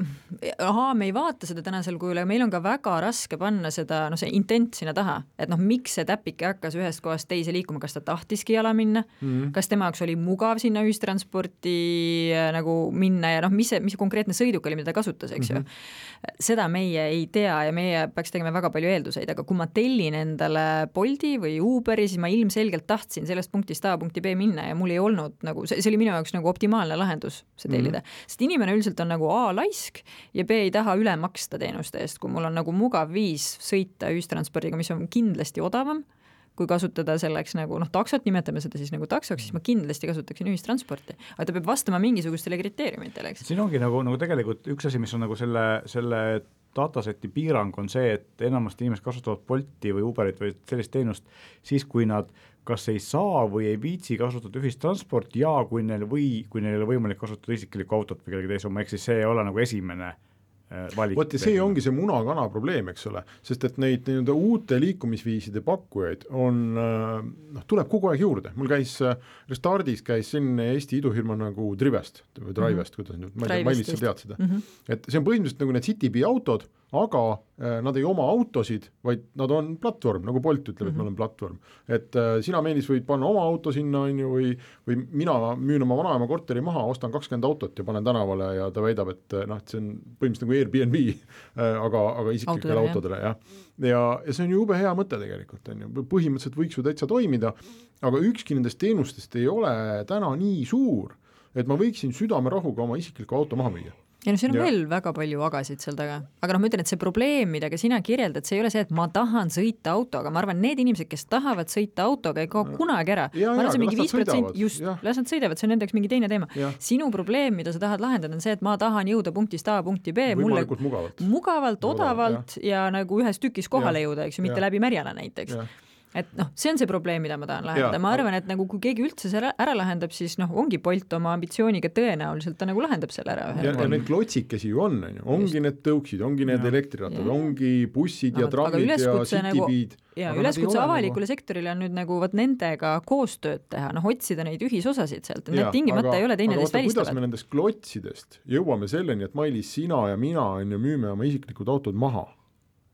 aha, me ei vaata seda tänasel kujul, aga meil on ka väga raske panna seda, no see intent sinna taha, et noh, miks see täpike hakkas ühest kohast teise liikuma, kas ta tahtiski jala minna, mm-hmm. kas tema jaoks oli mugav sinna ühistransporti nagu minna ja noh, mis see, mis see konkreetne sõiduk oli, mida ta kasutas, eks mm-hmm. ju. Seda meie ei tea ja meie peaks tegema väga palju eelduseid, aga kui ma tellin endale Bolti või Uberi, siis ma ilmselgelt tahtsin sellest punktist A punkti B minna ja mul ei olnud nagu, see, see oli minu jaoks nagu optimaalne lahendus see tellida. Mm-hmm. Sest inimene üldiselt on nagu A laisk ja B ei taha üle maksta teenuste eest, kui mul on nagu mugav viis sõita ühistranspordiga, mis on kindlasti odavam, kui kasutada selleks nagu, noh, taksot, nimetame seda siis nagu taksoks, siis ma kindlasti kasutaksin ühistransporti. Aga ta peab vastama mingisugustele kriteeriumitele, eks? Siin ongi nagu, nagu tegelikult üks asi, mis on nagu selle, selle dataseti piirang on see, et enamasti inimesed kasutavad Bolti või Uberit või sellist teenust siis, kui nad kas ei saa või ei viitsi kasutada ühistransport ja kui neil või kui neil ei ole võimalik kasutada isiklikku autot või kellegi teise oma, eks siis see ei ole nagu esimene valik. Vot ja see ongi see muna-kana probleem, eks ole, sest et neid nii-öelda uute liikumisviiside pakkujaid on, noh, tuleb kogu aeg juurde. Mul käis, Restardis käis selline Eesti idufirma nagu Drivest või Drivest, mm-hmm. kuidas nüüd, ma ei, ma ei lihtsalt tead seda. Mm-hmm. Et see on põhimõtteliselt nagu need Citybee autod, aga nad ei oma autosid, vaid nad on platvorm, nagu Bolt ütleb, mm-hmm. et me oleme platvorm. Et äh, sina, Meelis, võid panna oma auto sinna, on ju, või, või mina müün oma vanaema korteri maha, ostan kakskümmend autot ja panen tänavale ja ta väidab, et noh, et see on põhimõtteliselt nagu Airbnb, äh, aga, aga isiklikele autodele, jah. Ja, ja see on ju jube hea mõte tegelikult, on ju. Põhimõtteliselt võiks ju täitsa toimida, aga ükski nendest teenustest ei ole täna nii suur, et ma võiksin südamerahuga oma isikliku auto maha müüa. Ja no siin on ja. veel väga palju agasid seal taga, aga noh, ma ütlen, et see probleem, mida ka sina kirjeldad, see ei ole see, et ma tahan sõita autoga, ma arvan, need inimesed, kes tahavad sõita autoga, ei kao kunagi ära. Ja, ma arvan, ja, see mingi viis protsenti, just, ja. las nad sõidavad, see on nendeks mingi teine teema. Ja. Sinu probleem, mida sa tahad lahendada, on see, et ma tahan jõuda punktist A punkti B mulle mugavalt, mugavalt odavalt ja. ja nagu ühes tükis kohale ja. jõuda, eks ju, mitte ja. läbi Märjala näiteks. Ja. Et noh, see on see probleem, mida ma tahan lahendada. Ja, ma arvan, et nagu kui keegi üldse selle ära lahendab, siis noh, ongi Bolt oma ambitsiooniga tõenäoliselt ta nagu lahendab selle ära. Ja, ja need klotsikesi ju on, on ju. Ongi Just. need tõuksid, ongi need ja. elektriratad, ja. ongi bussid ja trammid ja Citybeed. Ja üleskutse avalikule nagu... sektorile on nüüd nagu võt nendega koostööd teha, noh otsida neid ühisosasid sealt, need tingimata ei ole teineteist välistavad. Kuidas me nendest klotsidest jõuame selleni, et Mailis, sina ja mina on ju müüme oma isiklikud autod maha?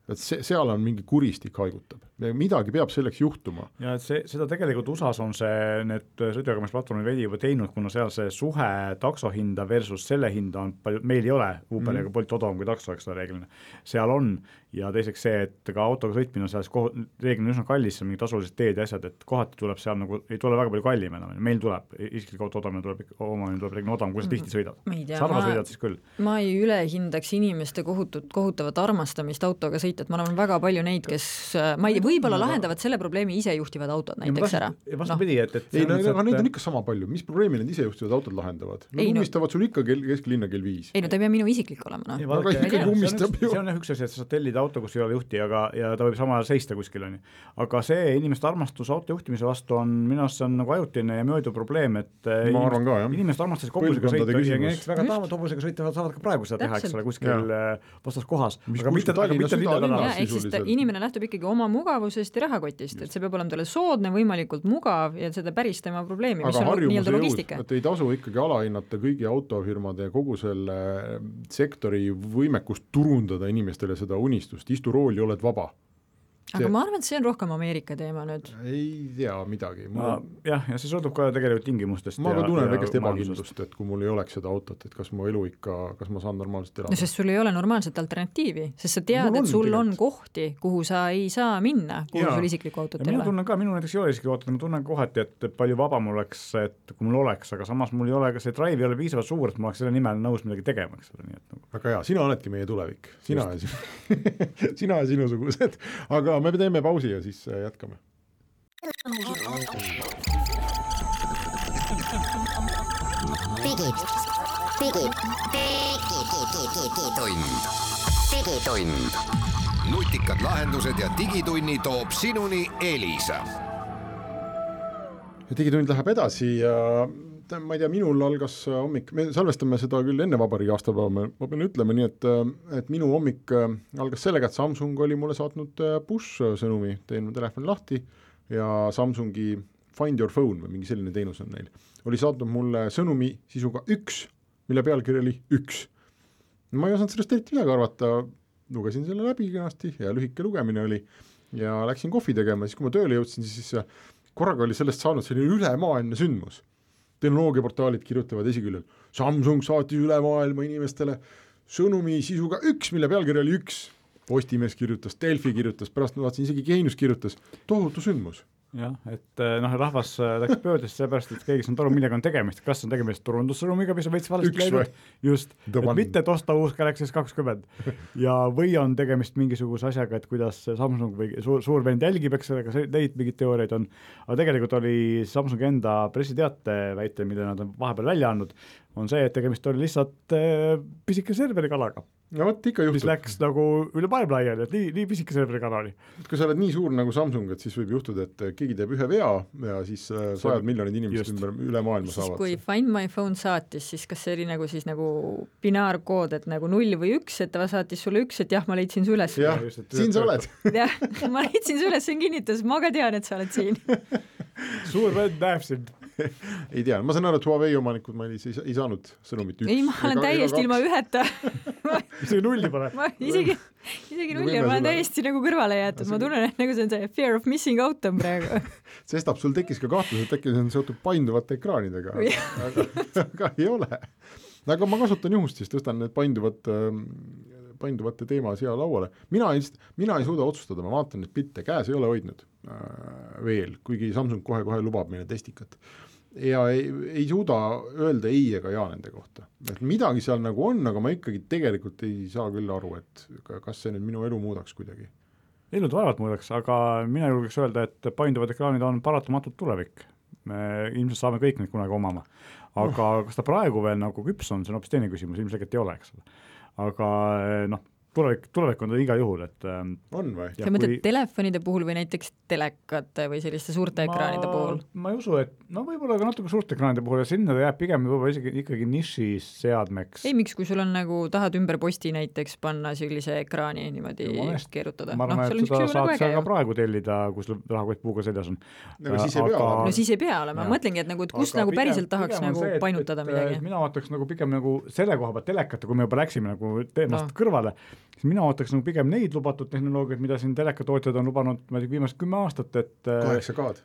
et see, seal on mingi kuristik haigutab. Midagi peab selleks juhtuma. Ja et see, seda tegelikult U S A-s on see, need sõidujagamistplatvormid veidi juba teinud, kuna seal see suhe takso hinda versus selle hinda on palju, meil ei ole Uber ja mm. Bolt odavam kui takso, eks ta reeglina. Seal on, ja teiseks see, et ka autoga sõitmine on seal koh-, reeglina üsna kallis, mingi tasulised teed ja asjad, et kohati tuleb seal nagu, ei tule väga palju kallim enam, meil tuleb, isiklik auto odamine tuleb, omamine tuleb reeglina odavam, kui sa tihti sõidad. Sarva sõidad siis küll. Ma ei üle hindaks inimeste kohutut, kohutavat armastamist autoga sõita, et ma arvan väga palju neid, kes ma ei, võib-olla lahendavad selle probleemi isejuhtivad autod näiteks ära. Vastupidi, et, et ei, no, aga neid on ikka sama palju, mis probleemi need isejuhtivad autod lahendavad? Nad ummistavad sul ikka kesklinna kell viis. Ei, no ta ei pea minu isiklik olema. No. Aga ikkagi ummistab ju. See on üks asi, et sa saad tellida auto, kus ei ole juhti, aga, ja ta võib samal ajal seista kuskil. On. Aga see inimeste armastus auto juhtimise vastu on minu arust on nagu ajutine ja möödu probleem, et ma arvan ka, jah. Inimesed armastasid hobusega sõita ja näiteks väga tahavad hobusega sõita saavad ka praegu seda teha, eks ole, kuskil vastas kohas. Aga mitte, aga mitte ja, ehk siis inimene lähtub ikkagi oma mugavusest ja rahakotist, et see peab olema talle soodne, võimalikult mugav ja seda päris tema probleemi, mis aga on nii-öelda logistika. Et ei tasu ikkagi alahinnata kõigi autofirmade ja kogu selle sektori võimekust turundada inimestele seda unistust, istu rooli, oled vaba. Aga see, ma arvan, et see on rohkem Ameerika teema nüüd. Ei tea midagi. Ma, jah, ja see sõltub ka tegelikult tingimustest. Ma ka tunnen väikest ebakindlust, et kui mul ei oleks seda autot, et kas mu elu ikka, kas ma saan normaalselt elada. No sest sul ei ole normaalset alternatiivi, sest sa tead, et sul tegelikult on kohti, kuhu sa ei saa minna, kuhu ja. Sul isiklikku autot ei ole. Mina tunnen ka, minu näiteks ei ole isiklikku autot, ma tunnen kohati, et palju vabam oleks, et kui mul oleks, aga samas mul ei ole, see drive ei ole piisavalt suur, et ma oleks selle nimel nõus midagi tegema. Nii, et nagu. Väga hea, sina oledki meie tulevik. Sina ja, sinu, sina ja sinusugused. Aga me teeme pausi ja siis jätkame. Digid, digid, digitund, digitund. Nutikad lahendused ja digitunni toob sinuni Elisa. Digitund läheb edasi ja ma ei tea, minul algas hommik, me salvestame seda küll enne vabariigi aastapäeva, ma pean ütlema nii, et, et minu hommik algas sellega, et Samsung oli mulle saatnud push sõnumi, teen telefoni lahti ja Samsungi Find Your Phone või mingi selline teenus on neil, oli saatnud mulle sõnumi sisuga üks, mille pealkiri oli üks. Ma ei osanud sellest eriti midagi arvata, lugesin selle läbi kenasti ja lühike lugemine oli ja läksin kohvi tegema, siis kui ma tööle jõudsin, siis korraga oli sellest saanud selline ülemaailmne sündmus. Tehnoloogiaportaalid kirjutavad esiküljel. Samsung saatis üle maailma inimestele sõnumi sisuga üks, mille pealkiri oli üks. Postimees kirjutas, Delfi kirjutas, pärast ma vaatasin isegi Geenius kirjutas. Tohutu sündmus. Jah, et noh, rahvas läks pöördest seepärast, et keegi on taru, millega on tegemist. Kas on tegemist turundussõnumiga, mis on veits valesti läinud? Just, et mitte tosta uus Galaxy S kakskümmend. Ja või on tegemist mingisuguse asjaga, et kuidas Samsung või suur, suur vend jälgib, eks sellega neid mingid teooriaid on. Aga tegelikult oli Samsung enda pressiteate väite, mida nad on vahepeal välja andnud, on see, et tegemist oli lihtsalt äh, pisike serveri kalaga. Ja võt ikka juhtub. Mis läks nagu üle maailma laiali, et nii, nii pisike serveri kanali. Kui sa oled nii suur nagu Samsung, et siis võib juhtuda, et keegi teeb ühe vea ja siis sajad miljonid inimesed ümber üle maailma siis saavad. Kui Find My Phone saatis, siis kas see oli nagu, siis nagu binaarkood, et nagu null või üks, et ta saatis sulle üks, et jah, ma leidsin su üles. Jah, siin sa oled. jah, ma leidsin su üles, see on kinnitus, ma ka tean, et sa oled siin. Suur vend näeb sind. ei tea, ma saan aru, et Huawei omanikud ma ei, ei saanud sõnumit üks. Ei, ma olen täiesti ilma üheta. isegi nulli pole. Ma isegi, isegi nulli on, ma olen täiesti nagu kõrvale jäetud, ma tunnen, et nagu see on see fear of missing out on praegu. Sestap sul tekkis ka kahtlus, et äkki see on seotud painduvate ekraanidega, aga, aga ei ole. Aga ma kasutan juhust, siis tõstan need painduvat, painduvate teema siia lauale. Mina ei, mina ei suuda otsustada, ma vaatan need pilte, käes ei ole hoidnud äh, veel, kuigi Samsung kohe-kohe lubab meile testikat. Ja ei, ei suuda öelda ei ega ja nende kohta. Et midagi seal nagu on, aga ma ikkagi tegelikult ei saa küll aru, et kas see nüüd minu elu muudaks kuidagi. Ei nüüd vaevalt muudaks, aga mina julgeks öelda, et painduvad ekraanid on paratamatult tulevik. Me ilmselt saame kõik neid kunagi omama. Aga oh. kas ta praegu veel nagu küps on, see on hoopis teine küsimus, ilmselt ei ole, eks ole. Aga noh, tulevik, tulevik on ta igal juhul, et on või? Sa mõtled kui... telefonide puhul või näiteks telekate või selliste suurte ma, ekraanide puhul? Ma ei usu, et no võib-olla ka natuke suurte ekraanide puhul ja sinna jääb pigem võib-olla isegi ikkagi nišis seadmeks. Ei, miks, kui sul on nagu, tahad ümber posti näiteks panna sellise ekraani niimoodi Jumalest, keerutada. Ma arvan, no, et seda saad sa ka praegu tellida, kui sul rahakott puuga seljas on. No siis ei pea aga... olema. No siis ei pea olema. Ma mõtlengi, et nagu, et kus nagu päriselt tahaks nagu see, painutada et, midagi. Mina vaataks nagu pigem nagu selle koha pealt telekata, kui me juba läksime nagu teemast no. kõrvale, siis mina ootaks nagu pigem neid lubatud tehnoloogiaid, mida siin telekatootjad on lubanud ma ei tea, viimased kümme aastat, et kaheksa kaad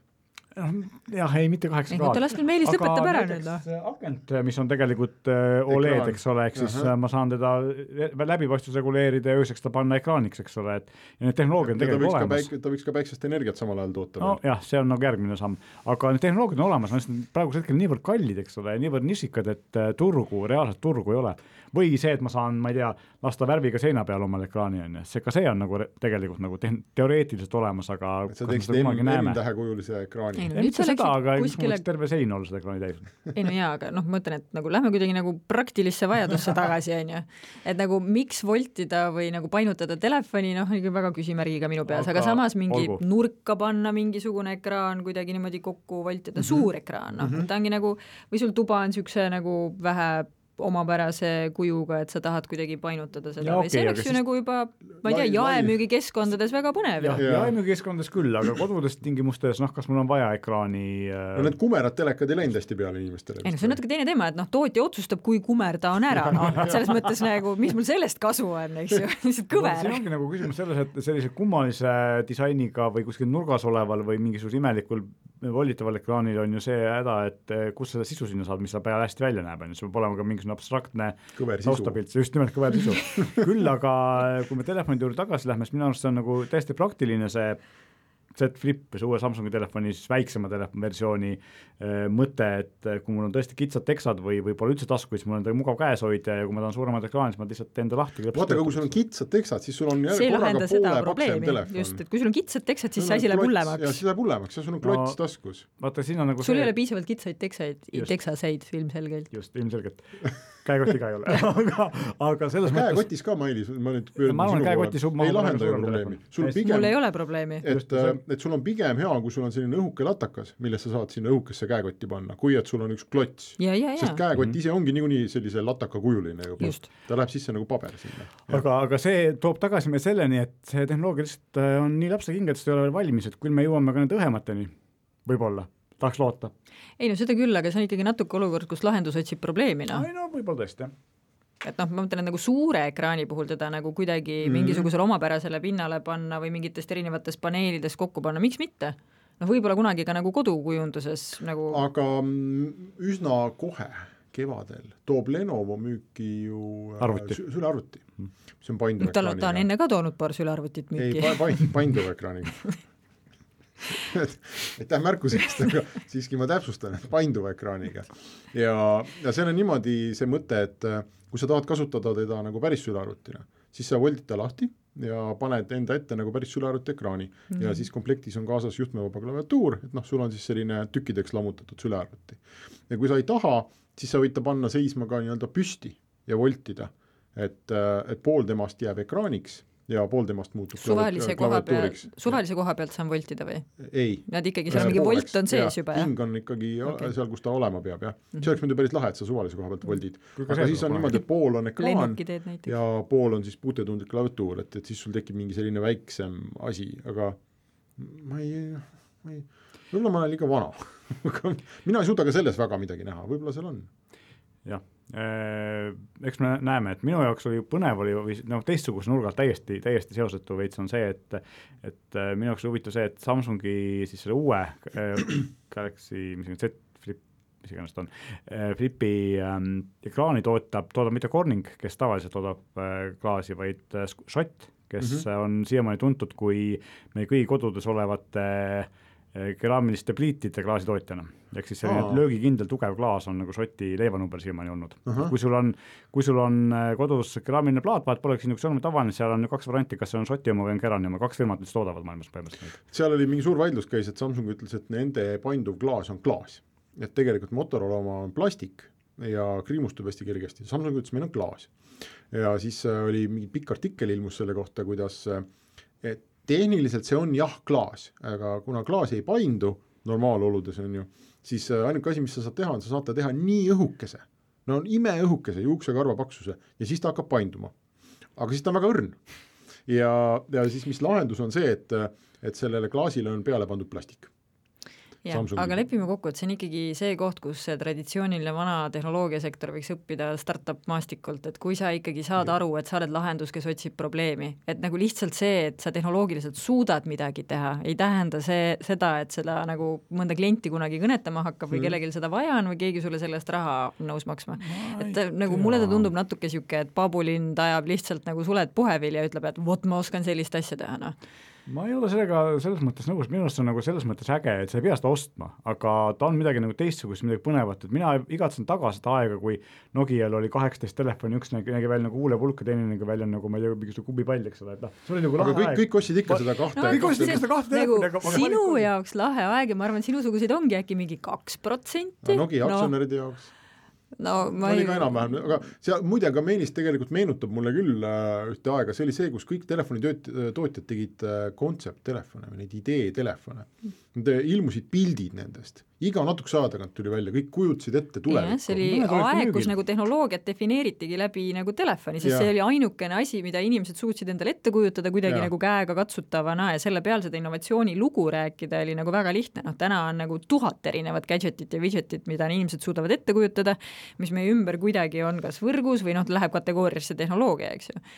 jah, ei, mitte kaheksa kaad. Las meil Meelis lõpetab ära nüüd. Akent, mis on tegelikult O L E D, eks ole, ehk siis uh-huh. ma saan teda läbipaistvus reguleerida ja ööseks ta panna ekraaniks, eks ole, et ja need tehnoloogiad on tegelikult olemas. Päik, ta võiks ka päiksest energiat samal ajal toota. No jah, see on nagu järgmine samm. Aga need tehnoloogiad on olemas, on praegusel hetkel niivõrd kallid, eks ole, niivõrd nišikad, et turgu, reaalselt turgu ei ole. Või see, et ma saan, ma ei tea, lasta värviga seina peal omal ekraani, on. See, ka see on nagu tegelikult nagu te- teoreetiliselt olemas, aga sa teeksid M-tähekujulise ekraani. Ei, no, ei mitte seda, aga kuskile... mul terve sein olla seda ekraani täis. Ei no jaa, aga noh, ma mõtlen, et nagu lähme kuidagi nagu praktilisse vajadusse tagasi, on ju. Et nagu miks voltida või nagu painutada telefoni, noh, väga küsimärgiga minu peas, aga, aga samas mingi olgu. Nurka panna mingisugune ekraan, kuidagi niimoodi kokku voltida, mm-hmm. suur ekraan, noh, mm-hmm. ta ongi nagu, või sul tuba on siukse nagu vähe omapärase kujuga, et sa tahad kuidagi painutada seda. Ja, okay, see oleks ju siis... nagu juba, ma ei tea, jaemüügi keskkondades väga põnev. Ja, ja. Jaemüügi keskkondades küll, aga kodudes tingimustes, noh, kas mul on vaja ekraani... No need kumerad telekad ei läinud hästi peale inimestele. Ei, no see on natuke teine teema, et noh, tootja otsustab, kui kumer ta on ära, no, selles mõttes nagu, mis mul sellest kasu on, eks ju, lihtsalt kõver. See ongi nagu küsimus selles, et sellise kummalise disainiga või kuskil nurgas oleval või mingisuguse imelikul volitaval ekraanil on ju see häda, et kus seda sisu sinna saad, mis sa peale hästi välja näeb, see peab olema ka mingisugune abstraktne taustapilt, just nimelt kõver sisu. Küll aga kui me telefonide juurde tagasi lähme, siis minu arust see on nagu täiesti praktiline see Z Flip, see uue Samsungi telefoni, siis väiksema telefoni versiooni äh, mõte, et kui mul on tõesti kitsad teksad või, või pole üldse tasku, siis mul on ta mugav käes hoida ja kui ma tahan suuremad ekraanid, siis ma lihtsalt teen ta lahti. Vaata, kui sul on kitsad teksad, siis sul on jälle korraga poole paksem telefon. Just, et kui sul on kitsad teksad, siis see asi läheb hullemaks. Ja siis läheb hullemaks ja sul on klots no, taskus. Vaata, siin on nagu sul see... ei ole piisavalt kitsaid teksaid, teksaseid ilmselgelt. Just, ilmselgelt. Käekotti ka ei ole. aga, aga selles mõttes... Käekotis ka, Mailis, ma nüüd pöördin ma sinu käekotis, poole. Ei lahenda ju probleemi. Sul, pigem, mul ei ole probleemi. Et, et sul on pigem hea, kui sul on selline õhuke latakas, millest sa saad sinna õhukesse käekotti panna, kui et sul on üks klots. Ja, ja, ja. Sest käekott mm-hmm. ise ongi niikuinii sellise lataka kujuline juba. Ta läheb sisse nagu paber sinna. Aga, aga see toob tagasi me selleni, et see tehnoloogia lihtsalt on nii lapsekingad, ei ole veel valmis, et küll me jõuame ka need õhemateni, võib-olla. Tahaks loota. Ei no seda küll, aga see on ikkagi natuke olukord, kus lahendus otsib probleemi. No. Ei no võib-olla tõesti, jah. Et noh, ma mõtlen nagu suure ekraani puhul teda nagu kuidagi mm. mingisugusele omapärasele pinnale panna või mingitest erinevatest paneelidest kokku panna, miks mitte? Noh, võib-olla kunagi ka nagu kodukujunduses nagu... Aga üsna kohe kevadel toob Lenovo müüki ju arvuti. Sü- sülearvuti, mis on painduv ta, ekraaniga. Ta on enne ka toonud paar sülearvutit müüki. Ei, pa- painduv ekraaniga. Aitäh märkusest, aga siiski ma täpsustan, et painduva ekraaniga. Ja, ja see on niimoodi see mõte, et kui sa tahad kasutada teda nagu päris sülearvutina, siis sa voldid ta lahti ja paned enda ette nagu päris sülearvuti ekraani mm. ja siis komplektis on kaasas juhtmevaba klaviatuur, et noh, sul on siis selline tükkideks lammutatud sülearvuti. Ja kui sa ei taha, siis sa võid ta panna seisma ka nii-öelda püsti ja voltida, et, et pool temast jääb ekraaniks ja pool temast muutub suvalise koha, peal, suvalise koha pealt saan voltida või? Ei. Nad ikkagi, seal mingi volt on sees juba, jah? Hing on ikkagi okay. seal, kus ta olema peab, jah. See oleks muidu päris lahe, et sa suvalise koha pealt voldid. Aga siis on niimoodi, et pool on ekraan ja pool on siis puutetundlik klaviatuur, et, et siis sul tekib mingi selline väiksem asi, aga ma ei, ma ei võib-olla ma olen liiga vana. Mina ei suuda ka selles väga midagi näha, võib-olla seal on. Jah. Eks me näeme, et minu jaoks oli põnev oli või no, teistsuguse nurgalt täiesti, täiesti seosetu veits on see, et, et minu jaoks oli huvitav see, et Samsungi siis selle uue Galaxy, mis on Z Flip, mis iganes ta on, Flipi ähm, ekraani tootab, toodab mitte Corning, kes tavaliselt toodab äh, klaasi, vaid äh, Schott, kes mm-hmm. on siiamaani tuntud kui meie kõigi kodudes olevate äh, keraamiliste pliitide klaasitootjana. Ehk siis selline löögikindel tugev klaas on nagu Šoti leivanumber siiamaani olnud. Uh-huh. Kui sul on, kui sul on kodus keraamiline plaat, vaat poleks siin üks olnud tavaline, seal on kaks varianti, kas see on Šoti oma või on Kerani oma, kaks firmat, mis toodavad maailmas päevast. Seal oli mingi suur vaidlus käis, et Samsung ütles, et nende painduv klaas on klaas. Et tegelikult Motorola oma on plastik ja kriimustub hästi kergesti. Samsung ütles, meil on klaas. Ja siis oli mingi pikk artikkel ilmus selle kohta, kuidas et tehniliselt see on jah klaas, aga kuna klaas ei paindu normaaloludes on ju, siis ainuke asi, mis sa saad teha, on sa saad ta teha nii õhukese, no on ime õhukese, juuksekarva paksuse ja siis ta hakkab painduma. Aga siis ta on väga õrn. Ja, ja siis mis lahendus on see, et, et sellele klaasile on peale pandud plastik. Ja, aga lepime kokku, et see on ikkagi see koht, kus see traditsiooniline vana tehnoloogiasektor võiks õppida startup maastikult, et kui sa ikkagi saad aru, et sa oled lahendus, kes otsib probleemi, et nagu lihtsalt see, et sa tehnoloogiliselt suudad midagi teha, ei tähenda see, seda, et seda nagu mõnda klienti kunagi kõnetama hakkab või kellelgi seda vaja on või keegi sulle selle eest raha nõus maksma. Et nagu mulle ta tundub natuke siuke, et Paabulind ajab lihtsalt nagu suled puhevil ja ütleb, et vot ma oskan sellist asja teha, noh. Ma ei ole sellega selles mõttes nõus, minu arust on nagu selles mõttes äge, et sa ei pea seda ostma, aga ta on midagi nagu teistsugust, midagi põnevat, et mina igatsen taga seda aega, kui Nokial oli kaheksateist telefoni, üks nägi, nägi välja nagu huulepulka, teine nägi välja nagu ma ei tea, mingi kubipall, eks ole, et noh, see oli nagu lahe aga kõik, kõik ostsid ikka seda kahte. No, kõik ostsid ikka seda kahte telefoni. Nagu sinu jaoks lahe aeg ja ma arvan, sinusuguseid ongi äkki mingi kaks protsenti. No, Nokia aktsionäride jaoks. No, ma oli ei... ka enam-vähem, aga seal muide ka Meelis tegelikult meenutab mulle küll äh, ühte aega, see oli see, kus kõik telefonitootjad tegid äh, kontsepttelefone või neid idee-telefone. Nad ilmusid pildid nendest. Iga natukese aja tagant tuli välja, kõik kujutasid ette tulevikku. See oli aeg, kus nagu tehnoloogiat defineeritigi läbi nagu telefoni, sest ja. see oli ainukene asi, mida inimesed suutsid endale ette kujutada kuidagi ja. nagu käega katsutavana ja selle peal seda innovatsiooni lugu rääkida oli nagu väga lihtne. No, täna on nagu tuhat erinevat gadgetit ja widgetit, mida inimesed suudavad ette kujutada, mis meie ümber kuidagi on kas võrgus või noh, läheb kategooriasse tehnoloogia, eks ju.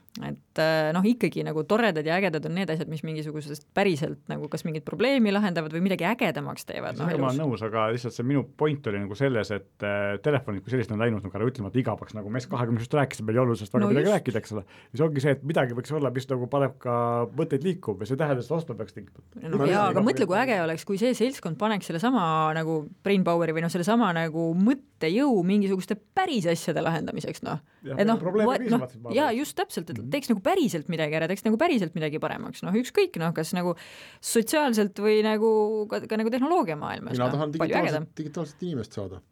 Et noh, ikkagi nagu toredad ja ägedad on need asjad, mis mingisugusest päriselt nagu kas mingit probleemi lahendavad või midagi ägedamaks teevad. No, ma olen nõus, aga lihtsalt see minu point oli nagu selles, et äh, telefonid kui sellist on läinud nagu ära ütlemata igavaks, nagu me S kakskümmend just rääkisime, oli olulisest väga no midagi just. rääkida, eks ole. Ja see ongi see, et midagi võiks olla, mis nagu paneb ka mõtteid liikub ja see tähendab, et ostma peaks tingima. No, jaa, aga mõtle, kui äge oleks, kui see seltskond paneks selle sama nagu brain poweri või no selle sama nagu mõttejõu mingisuguste päris asjade lahendamiseks, noh. Ja, et noh, no, jaa, just täpselt, et teeks nagu päriselt midagi ära, teeks nagu päriselt midagi paremaks, noh ükskõik, noh kas nagu sotsiaalselt või nagu ka, ka nagu tehnoloogia maailmas. Mina tahan no, digitaalset, digitaalset inimest saada.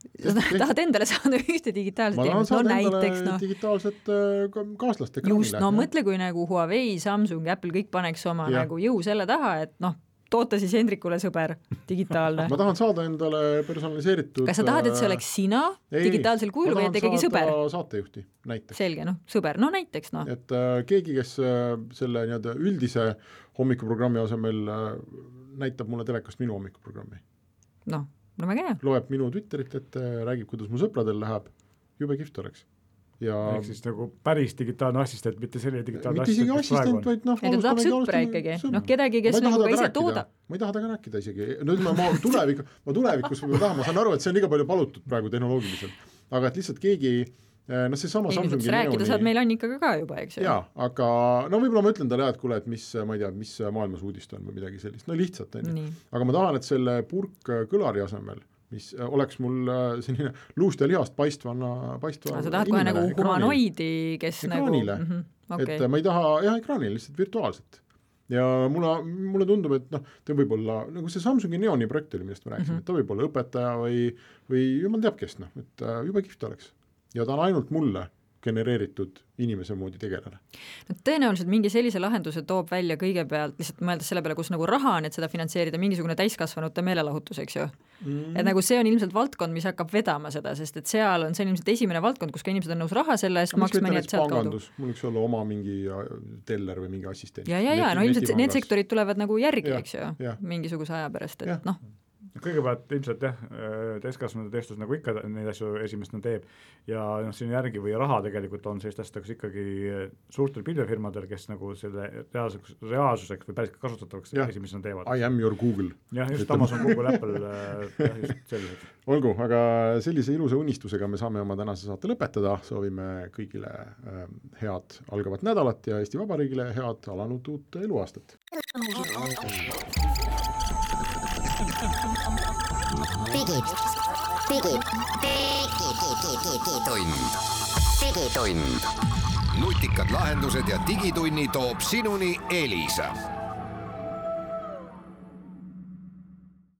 Tahad endale saada ühte digitaalset inimest, no näiteks no. digitaalset äh, kaaslast ekraanile. Just, no mõtle, kui nagu Huawei, Samsung, Apple kõik paneks oma ja. nagu jõu selle taha, et noh, toota siis Hendrikule sõber digitaalne. Ma tahan saada endale personaliseeritud... Kas sa tahad, et see oleks sina ei, digitaalsel kujul või et ikkagi sõber? Ma tahan saatejuhti, näiteks. Selge, noh, sõber, no näiteks, noh. Et äh, keegi, kes äh, selle nii-öelda üldise hommikuprogrammi asemel äh, näitab mulle telekast minu hommikuprogrammi. Noh, no väga hea. Loeb minu Twitterit, et äh, räägib, kuidas mu sõpradel läheb, jube kihvt oleks. Ja... ehk siis nagu päris digitaalne assistent, mitte selline digitaalne mitte isegi assistent, vaid noh... Et ta tahab sõpra ikkagi, noh kedagi, kes nagu ka ise toodab. Ma ei taha ta ka rääkida isegi, no ütleme, ma, tulevik, ma tulevikus ma tahan, ma saan aru, et see on liiga palju palutud praegu tehnoloogiliselt, aga et lihtsalt keegi, no see sama ei, Samsungi rääkida neoni... saad meil Annikaga ka juba, eks ju? Jaa, aga no võib-olla ma ütlen talle, et kuule, et mis, ma ei tea, mis maailmas uudist on või midagi sellist, no lihtsalt, aga ma tahan, et selle purk kõlari asemel mis oleks mul selline luust ja lihast paistvana paistva sa tahad kohe nagu humanoidi, kes ekraanile. nagu mm-hmm, okay. Et ma ei taha, jah, ekraanile, lihtsalt virtuaalselt. Ja mulle, mulle tundub, et noh, ta võib olla, nagu see Samsungi Neoni projekt oli, millest ma rääkisin, mm-hmm. et ta võib olla õpetaja või, või jumal teab kes, noh, et juba kihvt oleks. Ja ta on ainult mulle genereeritud inimese moodi tegelane. No, tõenäoliselt mingi sellise lahenduse toob välja kõigepealt, lihtsalt mõeldes selle peale, kus nagu raha on, et seda finantseerida, mingisugune täiskasvanute meelelahutus, eks ju. Mm. Et nagu see on ilmselt valdkond, mis hakkab vedama seda, sest et seal on see ilmselt esimene valdkond, kus ka inimesed on nõus raha selle eest maksma, nii et sealt kaudu. Mul võiks olla oma mingi teller või mingi assistent. Ja, ja, ja, no ilmselt need sektorid tulevad nagu järgi, ja, eks ju, ja. mingisuguse aja pärast, et ja. noh. Kõigepealt ilmselt jah, täiskasvanute testus nagu ikka neid asju esimest nad teeb ja noh, siin järgi või raha tegelikult on sellist asjadeks ikkagi suurtel pilvefirmadel, kes nagu selle reaalsuseks, reaalsuseks või päris kasutatavaks esimest nad teevad. I am your Google. Jah, just Amazon, Google, Apple, jah, just sellised. Olgu, aga sellise ilusa unistusega me saame oma tänase saate lõpetada, soovime kõigile head algavat nädalat ja Eesti Vabariigile head alanud uut eluaastat. Digid, digid, digitund, digitund. nutikad lahendused ja digitunni toob sinuni Elisa.